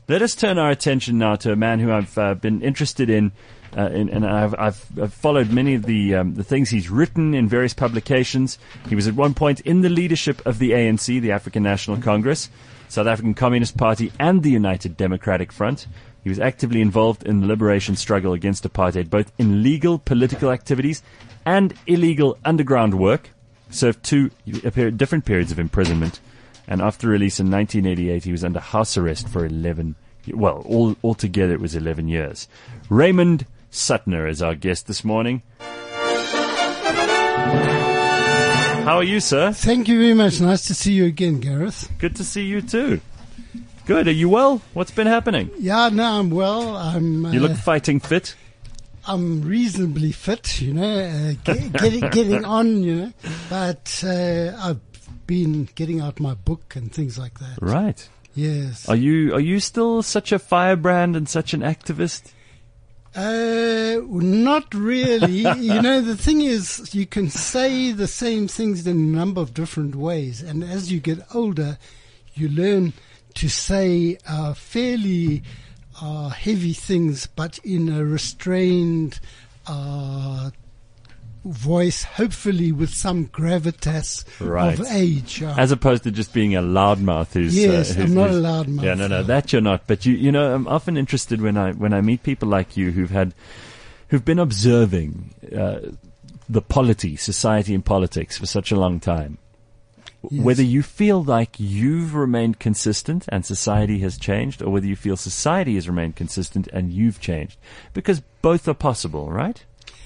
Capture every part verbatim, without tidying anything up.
Let us turn our attention now to a man who I've uh, been interested in, uh, in and I've, I've, I've followed many of the um, the things he's written in various publications. He was at one point in the leadership of the A N C, the African National Congress, South African Communist Party, and the United Democratic Front. He was actively involved in the liberation struggle against apartheid, both in legal political activities and illegal underground work. Served two different periods of imprisonment. And after release in nineteen eighty-eight, he was under house arrest for eleven, well, all altogether it was eleven years. Raymond Suttner is our guest this morning. How are you, sir? Thank you very much. Nice to see you again, Gareth. Good to see you too. Good. Are you well? What's been happening? Yeah, no, I'm well. I'm. Uh, you look fighting fit. I'm reasonably fit, you know, uh, get, getting getting on, you know, but uh, I've been getting out my book and things like that. Right. Yes. Are you are you still such a firebrand and such an activist? Uh, not really. You know, the thing is, you can say the same things in a number of different ways, and as you get older, you learn to say uh, fairly uh, heavy things, but in a restrained uh voice, hopefully with some gravitas right. of age. Uh, As opposed to just being a loudmouth who's... Yes, uh, who's, I'm not who's, a loudmouth. Yeah, no, no, that you're not. But, you you know, I'm often interested when I when I meet people like you who've had, who've been observing uh, the polity, society and politics for such a long time. Yes. Whether you feel like you've remained consistent and society has changed, or whether you feel society has remained consistent and you've changed. Because both are possible, right?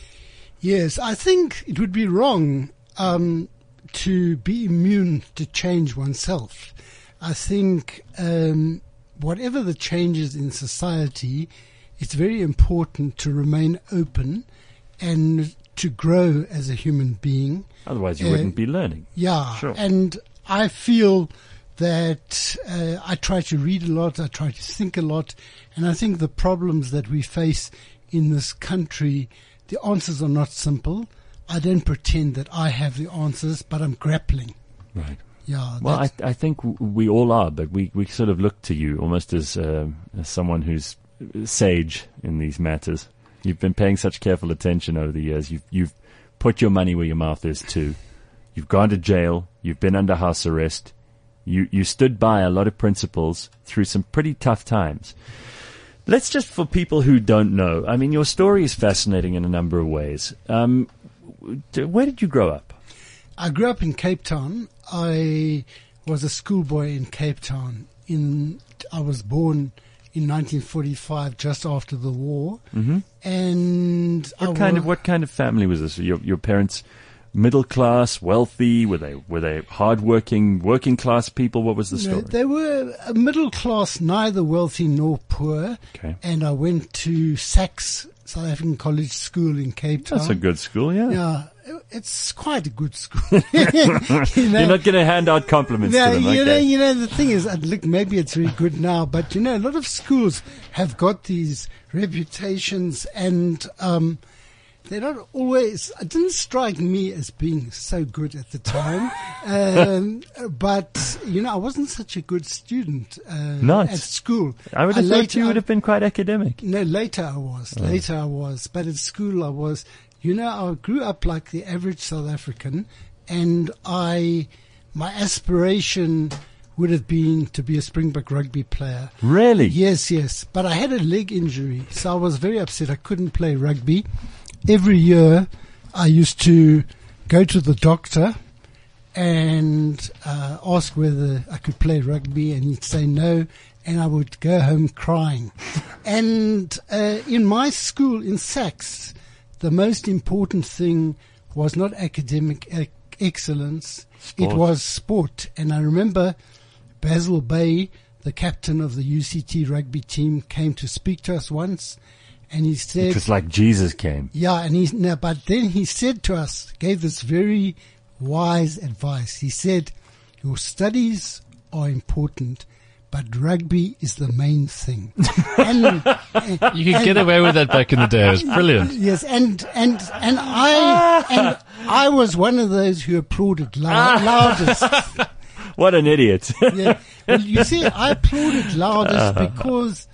Yes, I think it would be wrong um, to be immune to change oneself. I think um, whatever the changes in society, it's very important to remain open and to grow as a human being. Otherwise you uh, wouldn't be learning. Yeah, sure. And I feel that uh, I try to read a lot, I try to think a lot, and I think the problems that we face in this country, the answers are not simple. I don't pretend that I have the answers, but I'm grappling. Right. Yeah. Well, I, I think w- we all are, but we, we sort of look to you almost as, uh, as someone who's sage in these matters. You've been paying such careful attention over the years. You've, you've put your money where your mouth is too. You've gone to jail. You've been under house arrest. You, you stood by a lot of principles through some pretty tough times. Let's just, for people who don't know, I mean, your story is fascinating in a number of ways. Um, where did you grow up? I grew up in Cape Town. I was a schoolboy in Cape Town. In I was born in nineteen forty-five, just after the war. Mm-hmm. And what I kind wa- of what kind of family was this? Your your parents, middle class, wealthy? Were they were they hardworking, working class people? What was the story? No, they were a middle class, neither wealthy nor poor. Okay. And I went to SACS, South African College School in Cape Town. That's a good school, yeah. Yeah, it's quite a good school. you know? You're not going to hand out compliments No, to them, you okay? know, you know, the thing is, uh, look, maybe it's very good now, but you know, a lot of schools have got these reputations, and um, they're not always. It didn't strike me as being so good at the time, um, but you know, I wasn't such a good student uh, Not. at school. I would have Uh, thought later you would I- have been quite academic. No, later I was. Oh. Later I was, but at school I was. You know, I grew up like the average South African, and I, my aspiration would have been to be a Springbok rugby player. Really? Yes, yes. But I had a leg injury, so I was very upset. I couldn't play rugby. Every year I used to go to the doctor and uh, ask whether I could play rugby, and he'd say no, and I would go home crying. And uh, in my school in SACS, the most important thing was not academic ec- excellence, Sport. it was sport. And I remember Basil Bay, the captain of the U C T rugby team, came to speak to us once, and he said... It was like Jesus came. Yeah, and he, no, but then he said to us, gave this very wise advice. He said, your studies are important, but rugby is the main thing. And, You could get away with that back in the day. It was brilliant. yes, and and and I and I was one of those who applauded loud, loudest. What an idiot. Yeah. Well, you see, I applauded loudest because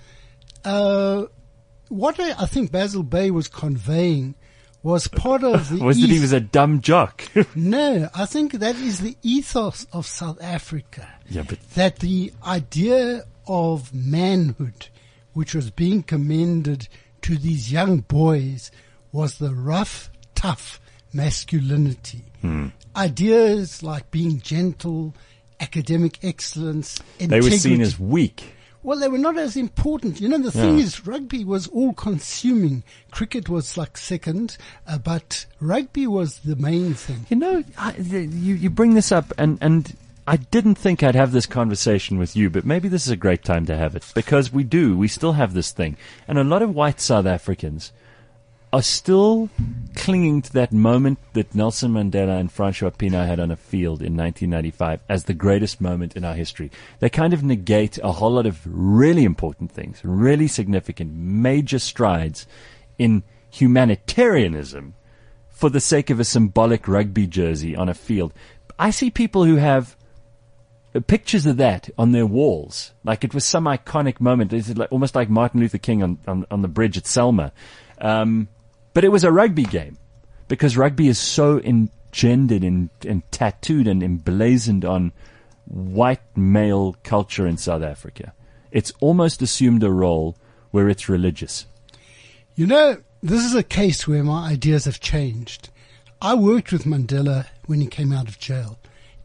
uh, what I, I think Basil Bay was conveying was part of the was that he eth- was a dumb jock? No, I think that is the ethos of South Africa. Yeah, but That the idea of manhood, which was being commended to these young boys, was the rough, tough masculinity. Hmm. Ideas like being gentle, academic excellence, they integrity. were seen as weak. Well, they were not as important. You know, the thing Yeah. is, rugby was all consuming. Cricket was like second, uh, but rugby was the main thing. You know, I, the, you you bring this up, and and I didn't think I'd have this conversation with you, but maybe this is a great time to have it, because we do, we still have this thing, and a lot of white South Africans are still clinging to that moment that Nelson Mandela and Francois Pienaar had on a field in nineteen ninety-five as the greatest moment in our history. They kind of negate a whole lot of really important things, really significant, major strides in humanitarianism for the sake of a symbolic rugby jersey on a field. I see people who have pictures of that on their walls, like it was some iconic moment. It's like, almost like Martin Luther King on, on, on the bridge at Selma. Um, But it was a rugby game, because rugby is so engendered and, and tattooed and emblazoned on white male culture in South Africa. It's almost assumed a role where it's religious. You know, this is a case where my ideas have changed. I worked with Mandela when he came out of jail,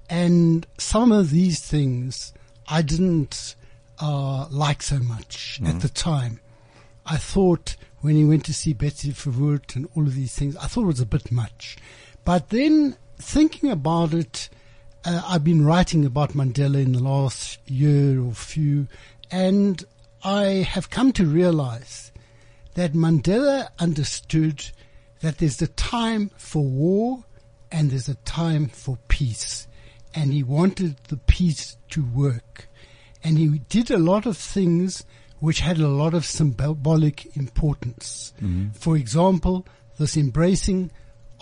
and some of these things I didn't uh, like so much mm-hmm. at the time. I thought when he went to see Betsy Verwoerd and all of these things, I thought it was a bit much. But then thinking about it, uh, I've been writing about Mandela in the last year or few, and I have come to realize that Mandela understood that there's a time for war and there's a time for peace. And he wanted the peace to work. And he did a lot of things which had a lot of symbolic importance. Mm-hmm. For example, this embracing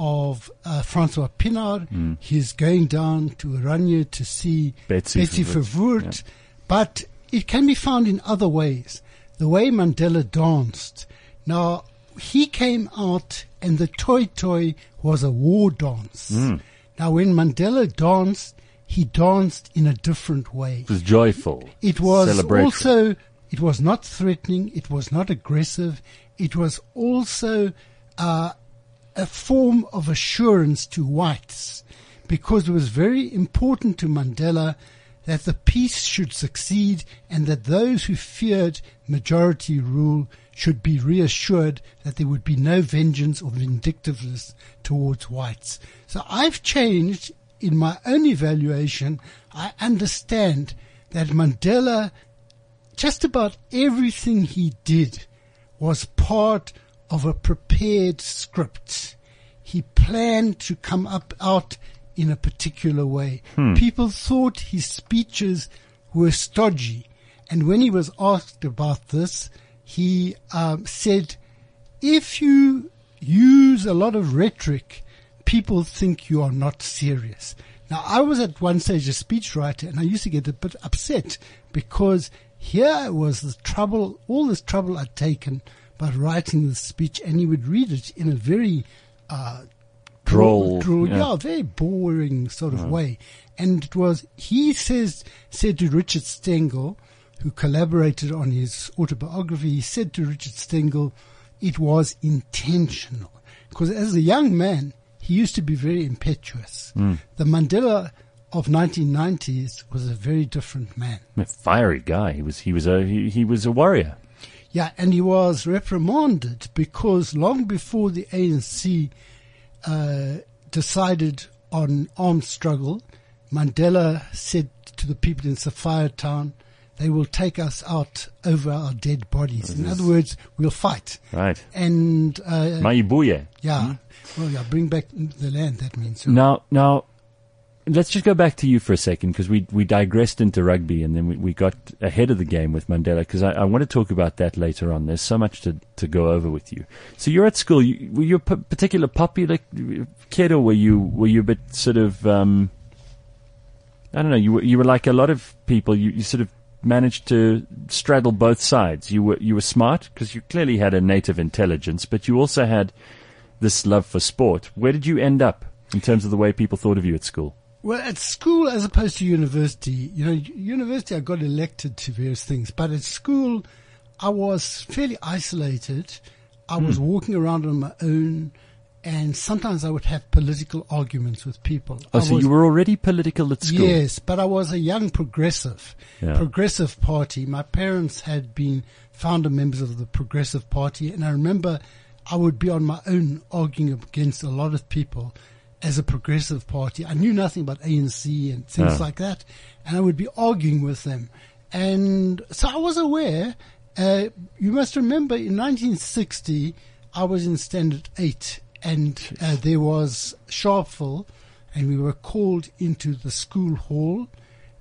of uh, Francois Pienaar, mm. his going down to Oranje to see Betsy, Betsy Verwoerd. Yeah. But it can be found in other ways. The way Mandela danced. Now, he came out and the Toi Toi was a war dance. Mm. Now, when Mandela danced, he danced in a different way. It was joyful. It was celebratory. also... It was not threatening. It was not aggressive. It was also uh, a form of assurance to whites, because it was very important to Mandela that the peace should succeed and that those who feared majority rule should be reassured that there would be no vengeance or vindictiveness towards whites. So I've changed in my own evaluation. I understand that Mandela, just about everything he did was part of a prepared script. He planned to come up out in a particular way. Hmm. People thought his speeches were stodgy. And when he was asked about this, he um, said, if you use a lot of rhetoric, people think you are not serious. Now, I was at one stage a speechwriter, and I used to get a bit upset because here was the trouble, all this trouble I'd taken by writing this speech, and he would read it in a very uh, droll, droll yeah. yeah, very boring sort of yeah. way. And it was, he says, said to Richard Stengel, who collaborated on his autobiography, he said to Richard Stengel, it was intentional. Because as a young man, he used to be very impetuous. Mm. The Mandela of nineteen nineties was a very different man. A fiery guy. He was, he was a, he, he was a warrior. Yeah, and he was reprimanded because long before the A N C uh, decided on armed struggle, Mandela said to the people in Sophiatown, they will take us out over our dead bodies. In other words, we'll fight. Right. And uh, Maibuye. Yeah. Hmm? Well, yeah, bring back the land, that means. So. Now, now, let's just go back to you for a second, because we we digressed into rugby and then we, we got ahead of the game with Mandela, because I, I want to talk about that later on. There's so much to, to go over with you. So you're at school. You, were you a p- particular popular kid, or were you were you a bit sort of um, I don't know, you were, you were like a lot of people, you, you sort of managed to straddle both sides. You were, you were smart because you clearly had a native intelligence, but you also had this love for sport. Where did you end up in terms of the way people thought of you at school? Well, at school as opposed to university, you know, university I got elected to various things, but at school I was fairly isolated. I was Hmm. walking around on my own, and sometimes I would have political arguments with people. Oh, I so was, you were already political at school? Yes, but I was a young progressive, Yeah. progressive party. My parents had been founder members of the Progressive Party, and I remember I would be on my own arguing against a lot of people as a progressive party. I knew nothing about A N C and things Yeah. like that, and I would be arguing with them. And so I was aware. Uh, you must remember in nineteen sixty, I was in Standard eight, and uh, there was Sharpeville, and we were called into the school hall,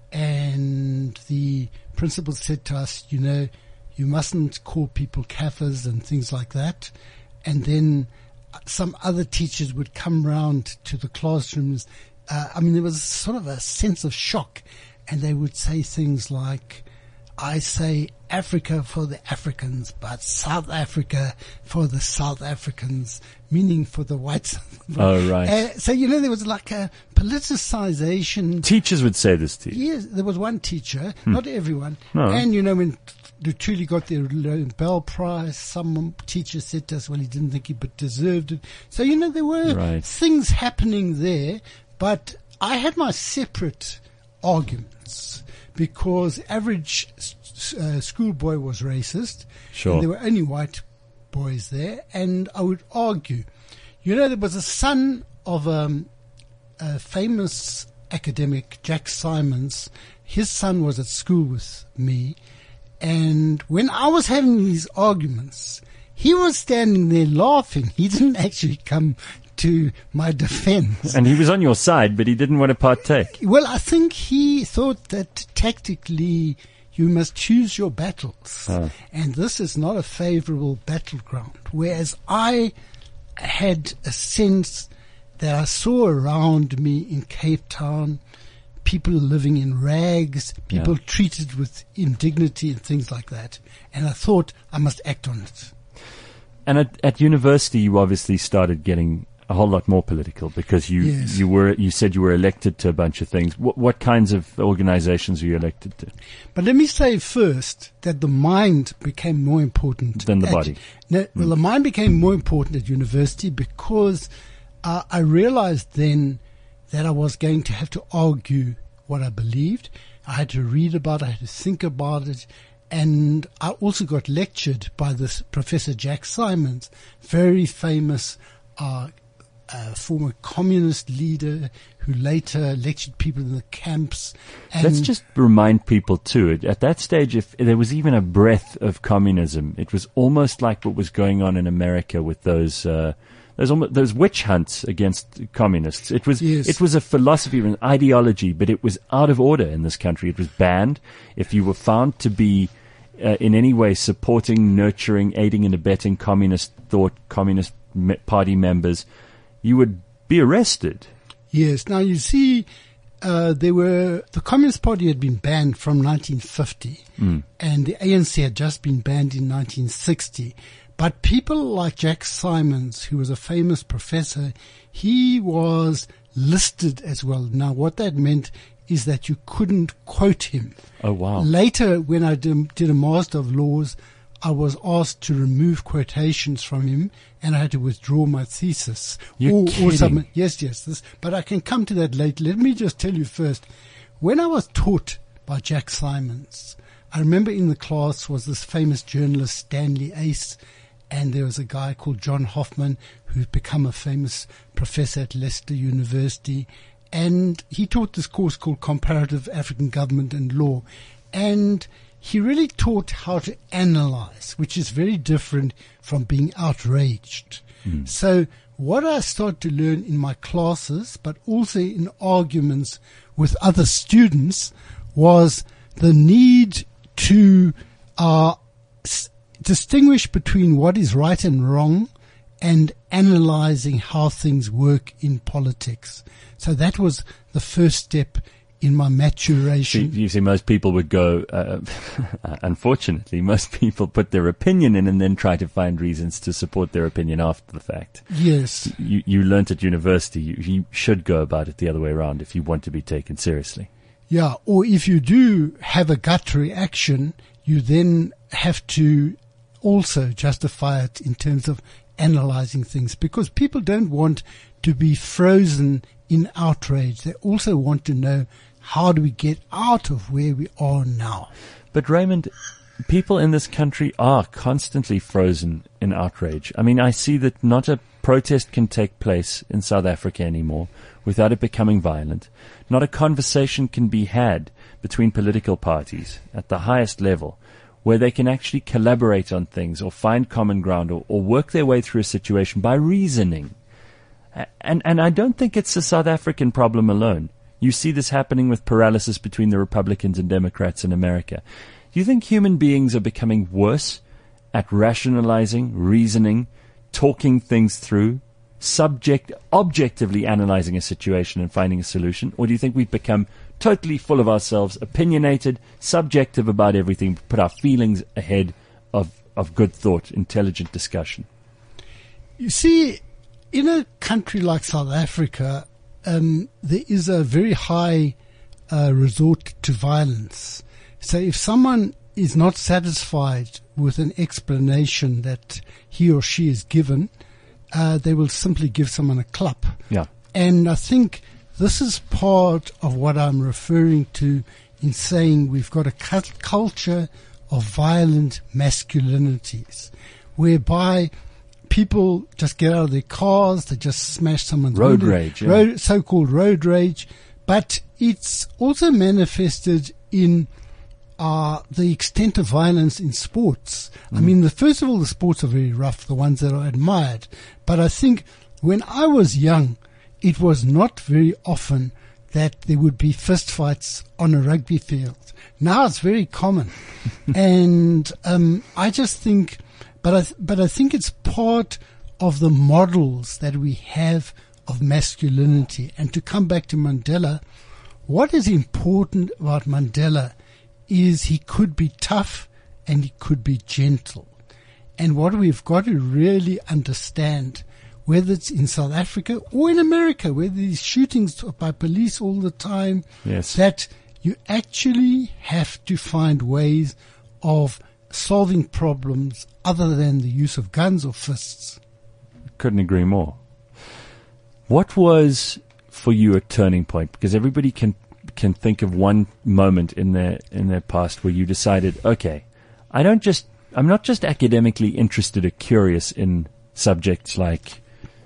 and the principal said to us, you know, you mustn't call people kafirs and things like that. And then some other teachers would come round to the classrooms. Uh, I mean, there was sort of a sense of shock, and they would say things like, I say Africa for the Africans, but South Africa for the South Africans, meaning for the whites. Oh, right. Uh, so, you know, there was like a politicization. Teachers would say this to you. Yes, there was one teacher, not everyone. No. And, you know, when Luthuli got the Nobel Prize, some teacher said to us, well, he didn't think he but deserved it. So, you know, there were Right. things happening there, but I had my separate arguments because average uh, schoolboy was racist. Sure. And there were only white boys there, and I would argue. You know, there was a son of um, a famous academic, Jack Simons. His son was at school with me, and when I was having these arguments, he was standing there laughing. He didn't actually come to my defense. And he was on your side, but he didn't want to partake. Well, I think he thought that tactically you must choose your battles. Ah. And this is not a favorable battleground. Whereas I had a sense that I saw around me in Cape Town, people living in rags, people Yeah. treated with indignity and things like that. And I thought I must act on it. And at, at university, you obviously started getting a whole lot more political because you Yes. you were you said you were elected to a bunch of things. What, what kinds of organizations were you elected to? But let me say first that the mind became more important Than the at- body. No, well, the mind became more important at university because uh, I realized then that I was going to have to argue what I believed. I had to read about it, I had to think about it. And I also got lectured by this Professor Jack Simons, very famous uh, uh, former communist leader who later lectured people in the camps. And Let's just remind people too, at- at that stage, if there was even a breath of communism, it was almost like what was going on in America with those, uh, those, almo- those witch hunts against communists. It was, Yes. it was a philosophy, an ideology, but it was out of order in this country. It was banned. If you were found to be uh, in any way supporting, nurturing, aiding and abetting communist thought, communist me- party members, you would be arrested. Yes. Now, you see, uh, there were, the Communist Party had been banned from nineteen fifty, Mm. and the A N C had just been banned in nineteen sixty. But people like Jack Simons, who was a famous professor, he was listed as well. Now, what that meant is that you couldn't quote him. Oh, wow. Later, when I did, did a Master of Laws, I was asked to remove quotations from him, and I had to withdraw my thesis. You're or, kidding. or submit, yes, yes. This, but I can come to that later. Let me just tell you first. When I was taught by Jack Simons, I remember in the class was this famous journalist, Stanley Ace, and there was a guy called John Hoffman who's become a famous professor at Leicester University. And he taught this course called Comparative African Government and Law. And he really taught how to analyze, which is very different from being outraged. Mm. So what I started to learn in my classes, but also in arguments with other students, was the need to uh, s- distinguish between what is right and wrong and analyzing how things work in politics. So that was the first step in my maturation. You see, most people would go, uh, unfortunately, most people put their opinion in and then try to find reasons to support their opinion after the fact. Yes. You, you learnt at university, you, you should go about it the other way around if you want to be taken seriously. Yeah, or if you do have a gut reaction, you then have to also justify it in terms of analyzing things, because people don't want to be frozen in outrage. They also want to know, how do we get out of where we are now? But Raymond, people in this country are constantly frozen in outrage. I mean, I see that not a protest can take place in South Africa anymore without it becoming violent. Not a conversation can be had between political parties at the highest level where they can actually collaborate on things or find common ground or, or work their way through a situation by reasoning. And, and I don't think it's a South African problem alone. You see this happening with paralysis between the Republicans and Democrats in America. Do you think human beings are becoming worse at rationalizing, reasoning, talking things through, subject, objectively analyzing a situation and finding a solution? Or do you think we've become totally full of ourselves, opinionated, subjective about everything, put our feelings ahead of, of good thought, intelligent discussion? You see, in a country like South Africa, um, there is a very high uh, resort to violence. So if someone is not satisfied with an explanation that he or she is given, uh, they will simply give someone a clap. Yeah. And I think this is part of what I'm referring to in saying we've got a cult- culture of violent masculinities, whereby people just get out of their cars, they just smash someone's road window, rage, yeah. road, so-called road rage. But it's also manifested in uh, the extent of violence in sports. Mm. I mean, the, first of all, the sports are very rough, the ones that are admired. But I think when I was young, it was not very often that there would be fistfights on a rugby field. Now it's very common. and um, I just think, but I, th- but I think it's part of the models that we have of masculinity. And to come back to Mandela, what is important about Mandela is he could be tough and he could be gentle. And what we've got to really understand, whether it's in South Africa or in America, where these shootings by police all the time, yes, that you actually have to find ways of solving problems other than the use of guns or fists. Couldn't agree more. What was for you a turning point? Because everybody can can think of one moment in their in their past where you decided, okay, I don't just I'm not just academically interested or curious in subjects like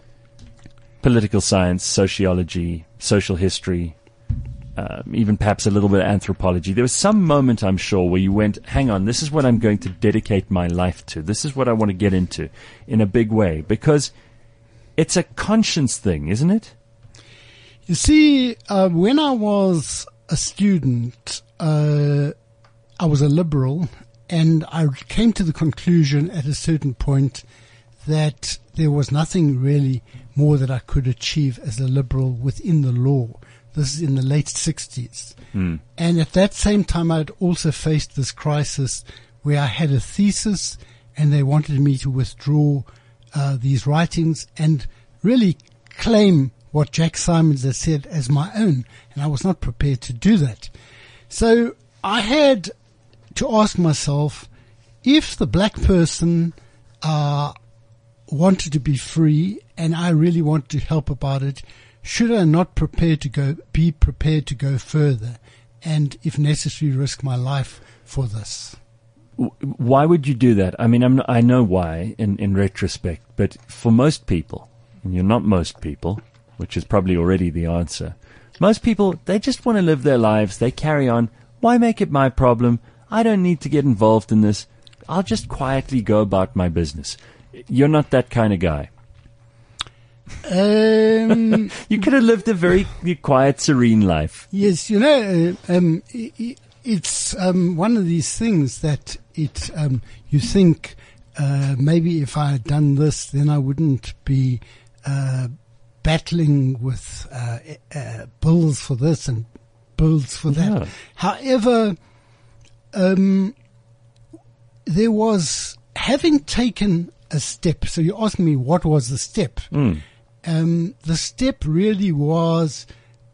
political science, sociology, social history, um, even perhaps a little bit of anthropology. There was some moment, I'm sure, where you went, hang on, this is what I'm going to dedicate my life to. This is what I want to get into in a big way, because it's a conscience thing, isn't it? You see, uh, when I was a student, uh, I was a liberal, and I came to the conclusion at a certain point that there was nothing really more that I could achieve as a liberal within the law. This is in the late sixties. Mm. And at that same time, I'd also faced this crisis where I had a thesis and they wanted me to withdraw uh, these writings and really claim what Jack Simons had said as my own. And I was not prepared to do that. So I had to ask myself, if the black person uh, wanted to be free and I really wanted to help about it, should I not prepare to go, be prepared to go further and, if necessary, risk my life for this? Why would you do that? I mean, I'm not, I know why in, in retrospect, but for most people, and you're not most people, which is probably already the answer, most people, they just want to live their lives. They carry on. Why make it my problem? I don't need to get involved in this. I'll just quietly go about my business. You're not that kind of guy. Um, you could have lived a very quiet, serene life. Yes, you know, uh, um, it, it's um, one of these things that it um, you think uh, maybe if I had done this, then I wouldn't be uh, battling with uh, uh, bills for this and builds for that. Yeah. However, um, there was, having taken a step, so you asked me what was the step. Mm. Um, the step really was,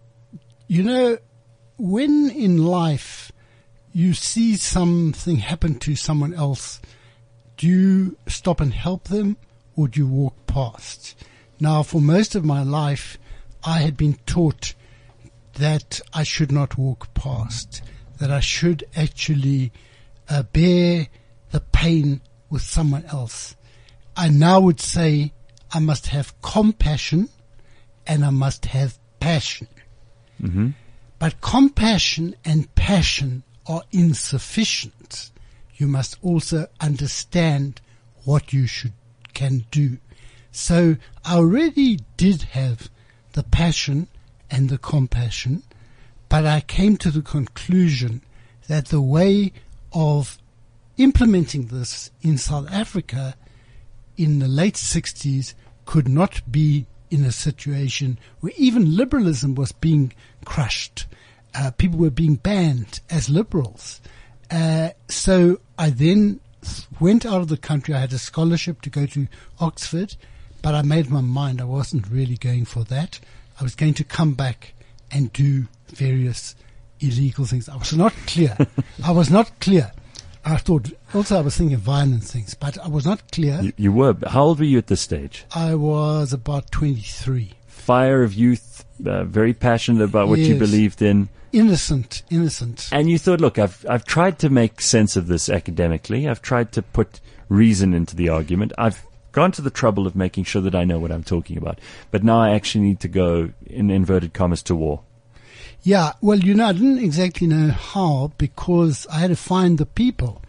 you know, when in life you see something happen to someone else, do you stop and help them or do you walk past? Now, for most of my life, I had been taught that I should not walk past, that I should actually uh, bear the pain with someone else. I now would say I must have compassion and I must have passion. Mm-hmm. But compassion and passion are insufficient. You must also understand what you should can do. So I already did have the passion and the compassion, but I came to the conclusion that the way of implementing this in South Africa in the late sixties could not be in a situation where even liberalism was being crushed. Uh, people were being banned as liberals. Uh, so I then went out of the country. I had a scholarship to go to Oxford, but I made my mind I wasn't really going for that. I was going to come back and do various illegal things. I was not clear. I was not clear. I thought, also I was thinking of violent things, but I was not clear. You, you were. How old were you at this stage? I was about twenty-three. Fire of youth, uh, very passionate about what Yes. you believed in. Innocent, innocent. And you thought, look, I've I've tried to make sense of this academically. I've tried to put reason into the argument. I've gone to the trouble of making sure that I know what I'm talking about. But now I actually need to go, in inverted commas, to war. Yeah, well, you know, I didn't exactly know how because I had to find the people.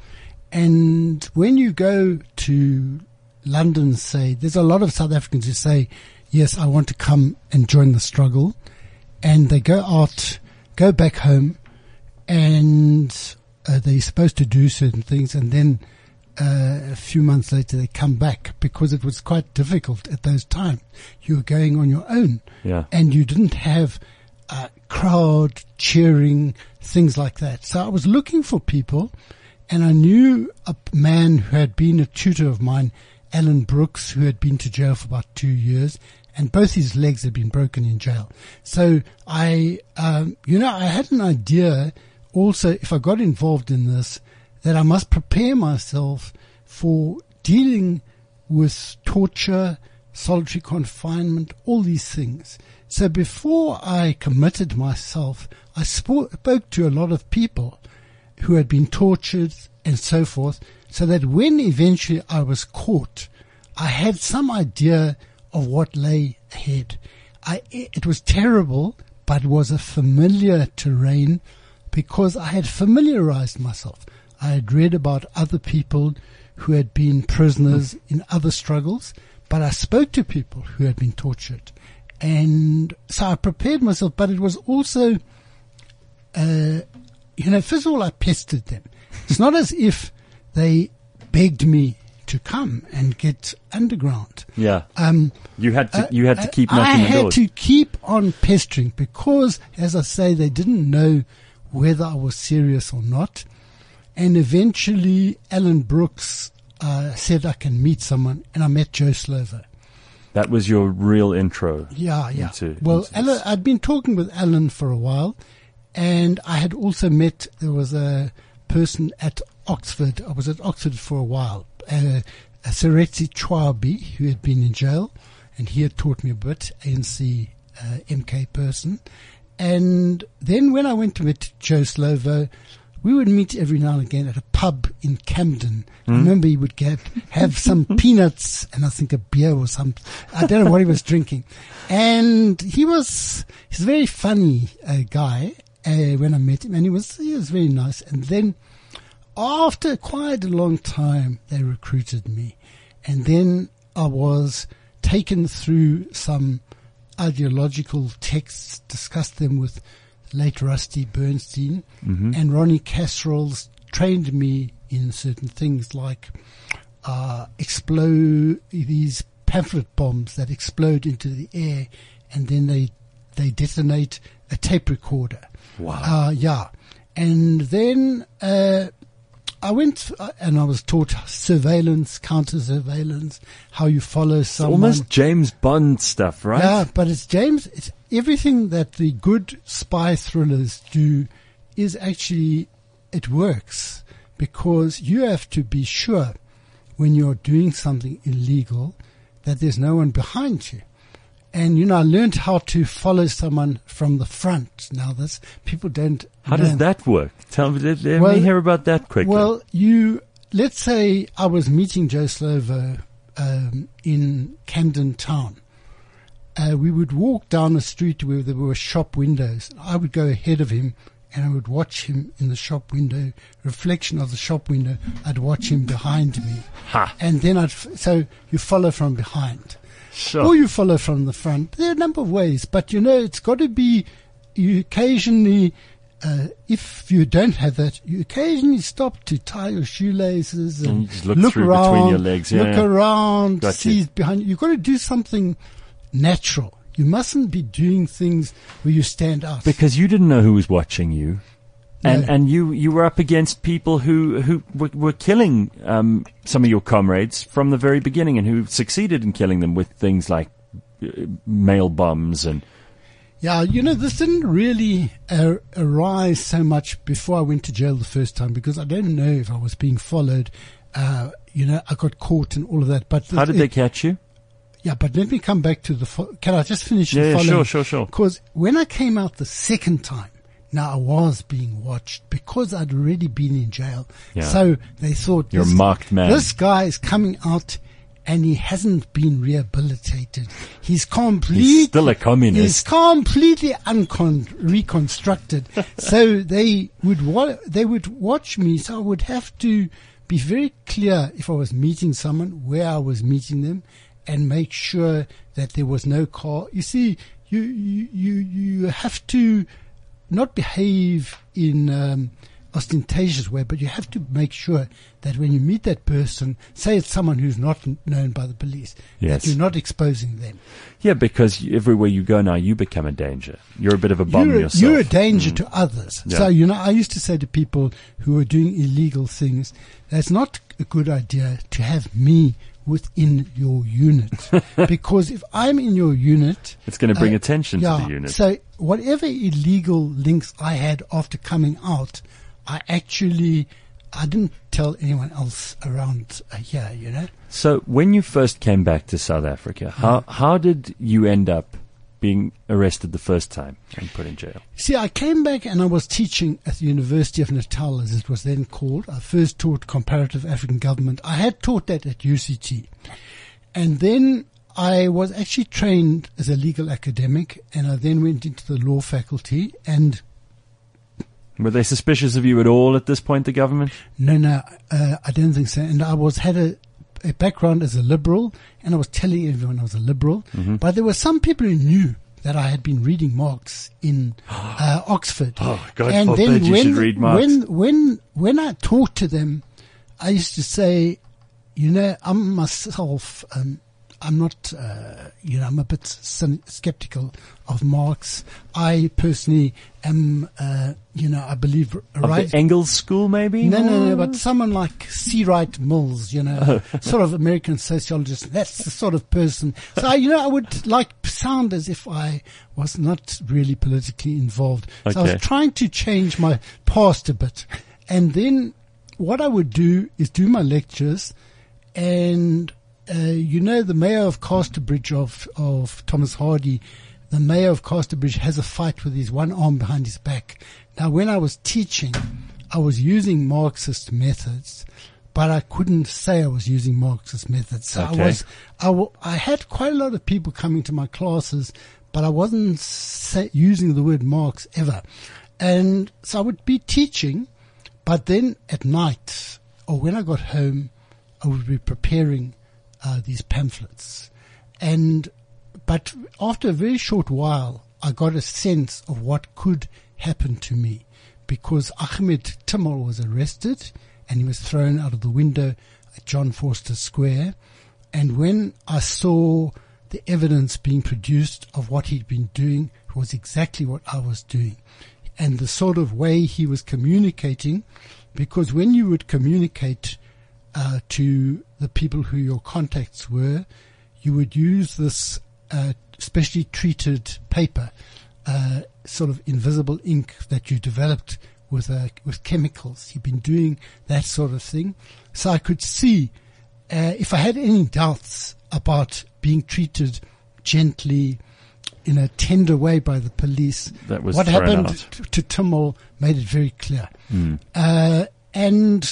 And when you go to London, say, there's a lot of South Africans who say, yes, I want to come and join the struggle. And they go out, go back home, and uh, they're supposed to do certain things. And then uh, a few months later, they come back because it was quite difficult at those times. You were going on your own. Yeah. And you didn't have a crowd cheering, things like that. So I was looking for people, and I knew a man who had been a tutor of mine, Alan Brooks, who had been to jail for about two years, and both his legs had been broken in jail. So I, um, you know, I had an idea also, if I got involved in this, that I must prepare myself for dealing with torture, solitary confinement, all these things. So before I committed myself, I spoke, spoke to a lot of people who had been tortured and so forth, so that when eventually I was caught, I had some idea of what lay ahead. I, it was terrible, but it was a familiar terrain because I had familiarized myself. I had read about other people who had been prisoners in other struggles, but I spoke to people who had been tortured. And so I prepared myself, but it was also, uh, you know, first of all, I pestered them. It's not as if they begged me to come and get underground. Yeah. Um, You had to, uh, you had to keep I knocking the had doors. to keep on pestering because, as I say, they didn't know whether I was serious or not. And eventually, Alan Brooks uh, said I can meet someone, and I met Joe Slovo. That was your real intro. Yeah, yeah. Into, well, into Alan, I'd been talking with Alan for a while, and I had also met, there was a person at Oxford. I was at Oxford for a while, uh, a Seretse Chwabi, who had been in jail, and he had taught me a bit, A N C uh, M K person. And then when I went to meet Joe Slovo, we would meet every now and again at a pub in Camden. Mm. I remember he would get, have some peanuts and I think a beer or something. I don't know what he was drinking. And he was, he's a very funny uh, guy uh, when I met him, and he was, he was very nice. And then after quite a long time, they recruited me. And then I was taken through some ideological texts, discussed them with late Rusty Bernstein, Mm-hmm. and Ronnie Casseroles trained me in certain things like uh, explode these pamphlet bombs that explode into the air, and then they they detonate a tape recorder. Wow. Uh, yeah. And then, uh, I went uh, and I was taught surveillance, counter surveillance, how you follow someone. Almost James Bond stuff, right? Yeah, but it's James, it's everything that the good spy thrillers do is actually, it works because you have to be sure when you're doing something illegal that there's no one behind you. And, you know, I learned how to follow someone from the front. Now, this, people don't How know. does that work? Tell me, let, let Well, me hear about that quickly. Well, you, let's say I was meeting Joe Slovo, um, in Camden Town. Uh, we would walk down a street where there were shop windows. I would go ahead of him and I would watch him in the shop window, reflection of the shop window. I'd watch him behind me. Ha. And then I'd, f- so you follow from behind. Sure. Or you follow from the front. There are a number of ways, but you know, it's got to be, you occasionally, uh, if you don't have that, you occasionally stop to tie your shoelaces and, And you just look through around, between your legs. Yeah, look yeah. around, Got see you. behind you. You've got to do something natural. You mustn't be doing things where you stand out. Because you didn't know who was watching you. And No. and you, you were up against people who, who were, were killing um, some of your comrades from the very beginning and who succeeded in killing them with things like uh, mail bombs and... Yeah, you know, this didn't really uh, arise so much before I went to jail the first time because I don't know if I was being followed. Uh, you know, I got caught and all of that. But How did it, they catch you? Yeah, but let me come back to the... Fo- Can I just finish Yeah, the yeah, following? sure, sure, sure. Because when I came out the second time, now I was being watched because I'd already been in jail. Yeah. So they thought... You're a this, marked man. This guy is coming out and he hasn't been rehabilitated. He's completely... He's still a He's communist. completely uncon- reconstructed. So they would wa- they would watch me. So I would have to be very clear if I was meeting someone, where I was meeting them, and make sure that there was no car. You see, you you you, you have to not behave in um, ostentatious way, but you have to make sure that when you meet that person, say it's someone who's not known by the police, Yes. that you're not exposing them. Yeah, because everywhere you go now, you become a danger. You're a bit of a bomb You're, yourself. you're a danger to others. Yeah. So, you know, I used to say to people who are doing illegal things, that's not a good idea to have me within your unit. Because if I'm in your unit... It's going to bring uh, attention yeah, to the unit. So whatever illegal links I had after coming out, I actually... I didn't tell anyone else around uh, here, you know. So when you first came back to South Africa, how how did you end up being arrested the first time and put in jail? See, I came back and I was teaching at the University of Natal, as it was then called. I first taught comparative African government. I had taught that at U C T. And then I was actually trained as a legal academic, and I then went into the law faculty. And Were they suspicious of you at all at this point, the government? no, no, uh, I don't think so. And I was had a, a background as a liberal, and I was telling everyone I was a liberal. Mm-hmm. But there were some people who knew that I had been reading Marx in uh, Oxford. Oh, God and forbid then you when, should read Marx. When, when, when I talked to them, I used to say, you know, I'm myself, um, I'm not, uh, you know, I'm a bit syn- skeptical of Marx. I personally am, uh, you know, I believe Of right. the Engels school, maybe? No, no, no, but someone like C. Wright Mills, you know, sort of American sociologist. That's the sort of person. So, you know, I would like sound as if I was not really politically involved. So I Okay. was trying to change my past a bit. And then what I would do is do my lectures, and, uh, you know, the mayor of Casterbridge of, of Thomas Hardy, the mayor of Casterbridge has a fight with his one arm behind his back. Now, when I was teaching, I was using Marxist methods, but I couldn't say I was using Marxist methods. So Okay. I was, I, w- I had quite a lot of people coming to my classes, but I wasn't say, using the word Marx ever. And so I would be teaching, but then at night, or when I got home, I would be preparing uh, these pamphlets. And but after a very short while, I got a sense of what could happen to me, because Ahmed Timor was arrested and he was thrown out of the window at John Forster Square. And when I saw the evidence being produced of what he'd been doing was exactly what I was doing. And the sort of way he was communicating, because when you would communicate uh, to the people who your contacts were, you would use this uh, specially treated paper, uh, sort of invisible ink that you developed with uh, with chemicals. He'd been doing that sort of thing. So I could see uh, if I had any doubts about being treated gently in a tender way by the police, that was what thrown happened out. to, to Timmel made it very clear. Mm. Uh, and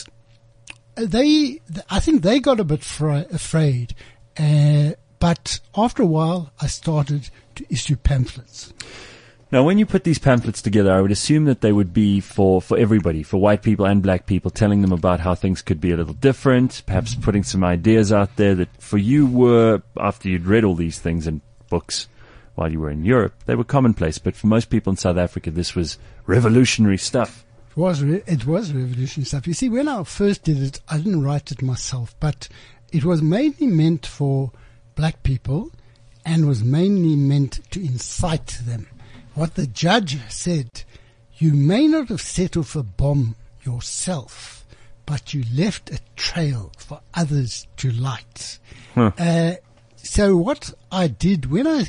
they, I think they got a bit fr- afraid. Uh, but after a while, I started to issue pamphlets. Now, when you put these pamphlets together, I would assume that they would be for, for everybody, for white people and black people, telling them about how things could be a little different, perhaps mm-hmm. putting some ideas out there that for you were, after you'd read all these things in books while you were in Europe, they were commonplace. But for most people in South Africa, this was revolutionary stuff. It was, re- it was revolutionary stuff. You see, when I first did it, I didn't write it myself, but it was mainly meant for black people and was mainly meant to incite them. What the judge said, you may not have set off a bomb yourself, but you left a trail for others to light. Huh. Uh, so what I did when I,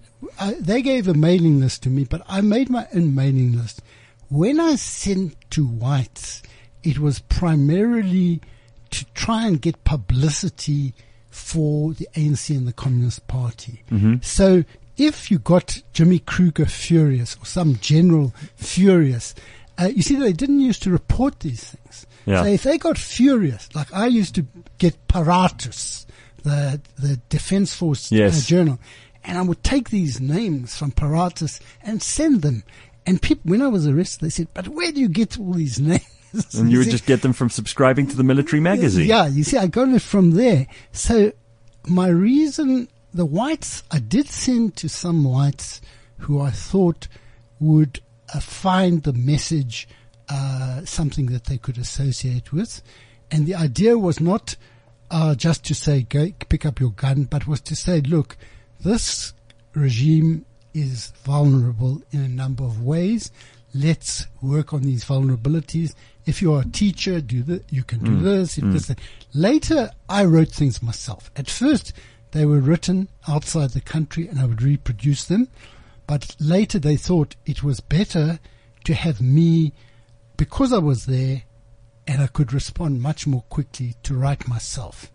I, they gave a mailing list to me, but I made my own mailing list. When I sent to whites, it was primarily to try and get publicity for the A N C and the Communist Party. Mm-hmm. So if you got Jimmy Kruger furious or some general furious, uh, you see, they didn't used to report these things. Yeah. So if they got furious, like I used to get Paratus, the the Defense Force yes. uh, journal, and I would take these names from Paratus and send them. And people, when I was arrested, they said, but where do you get all these names? And you would just get them from subscribing to the military magazine. Yeah, you see, I got it from there. So my reason... The whites, I did send to some whites who I thought would uh, find the message uh, something that they could associate with. And the idea was not uh, just to say, go pick up your gun, but was to say, look, this regime is vulnerable in a number of ways. Let's work on these vulnerabilities. If you're a teacher, do the, you can do mm. this. If mm. this. Later, I wrote things myself. At first, they were written outside the country and I would reproduce them. But later they thought it was better to have me, because I was there and I could respond much more quickly, to write myself.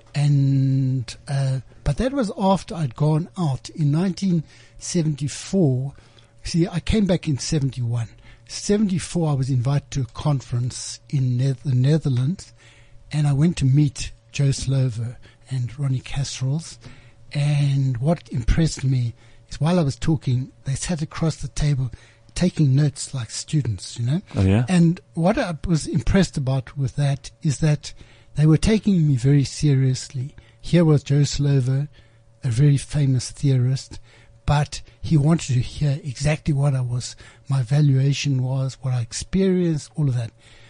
And, uh, but that was after I'd gone out in nineteen seventy-four. See, I came back in seventy-one. seventy-four, I was invited to a conference in ne- the Netherlands and I went to meet Joe Slovo and Ronnie Kasrils, and what impressed me is while I was talking, they sat across the table taking notes like students, you know. Oh, yeah? And what I was impressed about with that is that they were taking me very seriously. Here was Joe Slovo, a very famous theorist, but he wanted to hear exactly what I was, my valuation was, what I experienced, all of that.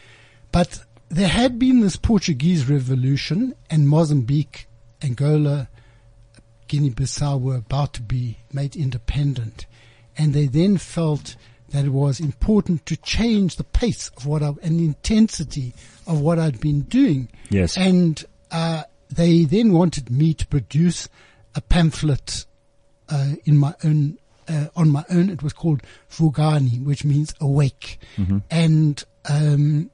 But there had been this Portuguese revolution and Mozambique, Angola, Guinea-Bissau were about to be made independent. And they then felt that it was important to change the pace of what I, and the intensity of what I'd been doing. Yes. And, uh, they then wanted me to produce a pamphlet, uh, in my own, uh, on my own. It was called Vugani, which means awake. Mm-hmm. And, um,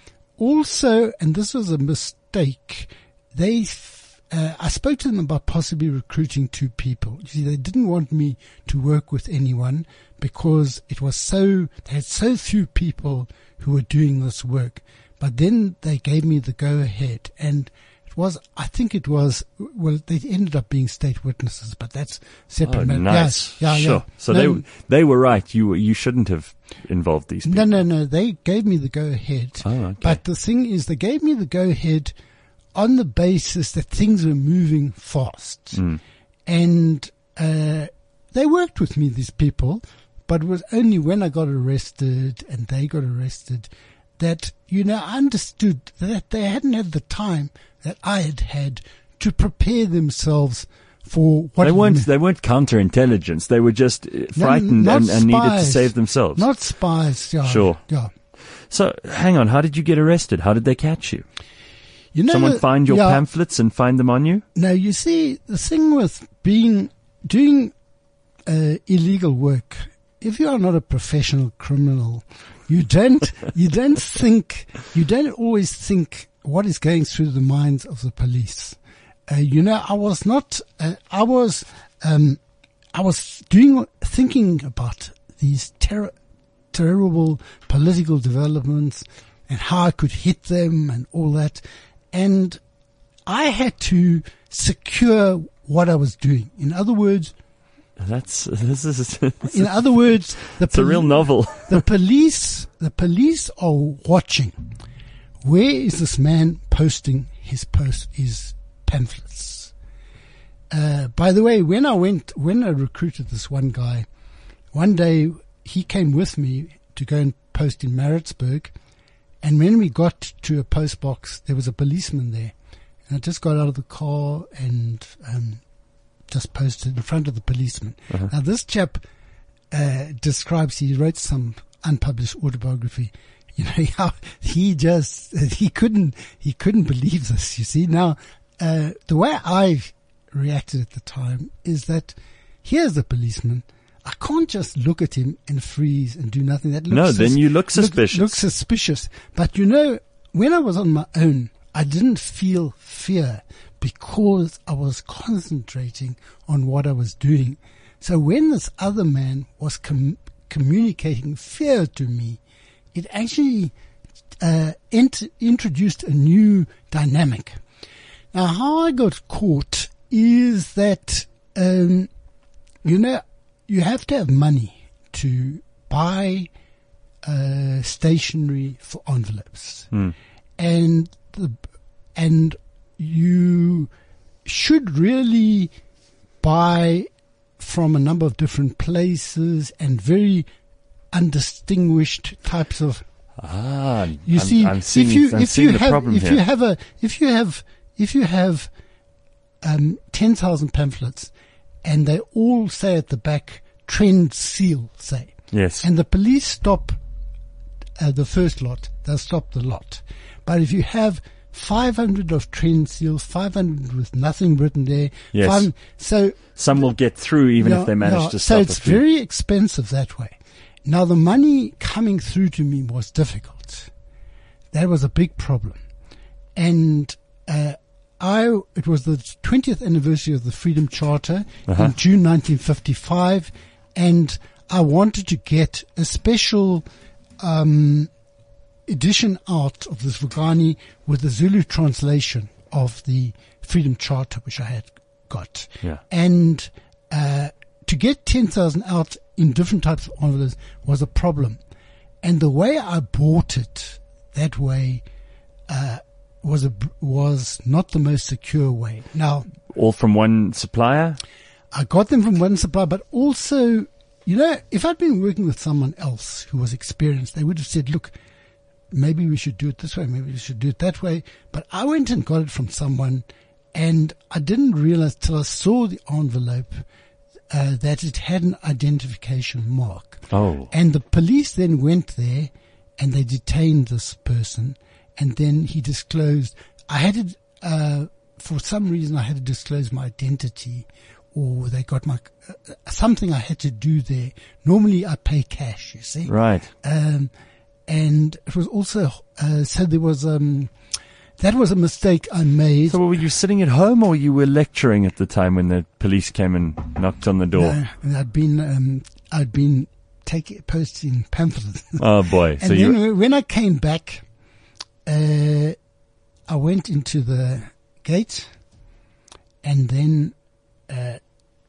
also, and this was a mistake, they, uh, I spoke to them about possibly recruiting two people. You see, they didn't want me to work with anyone because it was so, they had so few people who were doing this work. But then they gave me the go ahead, and it was, I think it was, well, they ended up being state witnesses, but that's separate. Oh, matter. nice. Yeah, yeah, sure. yeah. So no, they they were right. You you shouldn't have involved these people. No, no, no. They gave me the go ahead. Oh, okay. But the thing is, they gave me the go ahead on the basis that things were moving fast. Mm. And uh, they worked with me, these people, but it was only when I got arrested and they got arrested that, you know, I understood that they hadn't had the time that I had had to prepare themselves for what They it weren't. meant. They weren't counterintelligence. They were just uh, No, frightened not and, and needed to spies. save themselves. Not spies. Yeah, Sure. Yeah. So, hang on. How did you get arrested? How did they catch you? You know, Someone find your yeah, pamphlets and find them on you? No, you see, the thing with being doing uh, illegal work, if you are not a professional criminal, you don't you don't think you don't always think what is going through the minds of the police. Uh, you know, I was not. Uh, I was. Um, I was doing thinking about these ter- terrible political developments and how I could hit them and all that, and I had to secure what I was doing. In other words, That's this is. in other words, the It's a real poli- novel. the police, the police are watching. Where is this man posting his post, his pamphlets? Uh, by the way, when I went, when I recruited this one guy, one day he came with me to go and post in Maritzburg. And when we got to a post box, there was a policeman there. And I just got out of the car and, um, just posted in front of the policeman. Uh-huh. Now this chap, uh, describes, he wrote some unpublished autobiography. You know, how he just, he couldn't, he couldn't believe this, you see. Now, uh, the way I reacted at the time is that here's the policeman. I can't just look at him and freeze and do nothing. That looks No, sus- then you look suspicious. Look, looks suspicious. But you know, when I was on my own, I didn't feel fear because I was concentrating on what I was doing. So when this other man was com- communicating fear to me, it actually uh, ent- introduced a new dynamic. Now, how I got caught is that, um, you know, you have to have money to buy uh, stationery for envelopes. Hmm. And the, and you should really buy from a number of different places and very undistinguished types of. Ah, You I'm, see, I'm seeing, if you I'm if seeing you the have problem if here. you have a if you have if you have um, ten thousand pamphlets, and they all say at the back trend seal say, yes. and the police stop uh, the first lot, they'll stop the lot. But if you have five hundred of trend seals, five hundred with nothing written there, Yes. five, so Some will get through even yeah, if they manage yeah, to so stop it's a few. very expensive that way. Now the money coming through to me was difficult. That was a big problem. And, uh, I, it was the twentieth anniversary of the Freedom Charter Uh-huh. in June nineteen fifty-five. And I wanted to get a special, um, edition out of this Vugani with the Zulu translation of the Freedom Charter, which I had got. Yeah. And, uh, to get ten thousand out in different types of envelopes was a problem. And the way I bought it that way, uh, was a, was not the most secure way. Now, All from one supplier? I got them from one supplier, but also, you know, if I'd been working with someone else who was experienced, they would have said, look, maybe we should do it this way, maybe we should do it that way. But I went and got it from someone, and I didn't realize till I saw the envelope uh, that it had an identification mark. Oh. And the police then went there and they detained this person, and then he disclosed, I had to, uh, for some reason I had to disclose my identity, or they got my, uh, something I had to do there. Normally I pay cash, you see. Right. Um, and it was also, uh, so there was, um, that was a mistake I made. So were you sitting at home or you were lecturing at the time when the police came and knocked on the door? No, and I'd been, um, I'd been taking, posting pamphlets. Oh boy. And So then you when I came back, uh, I went into the gate, and then, uh,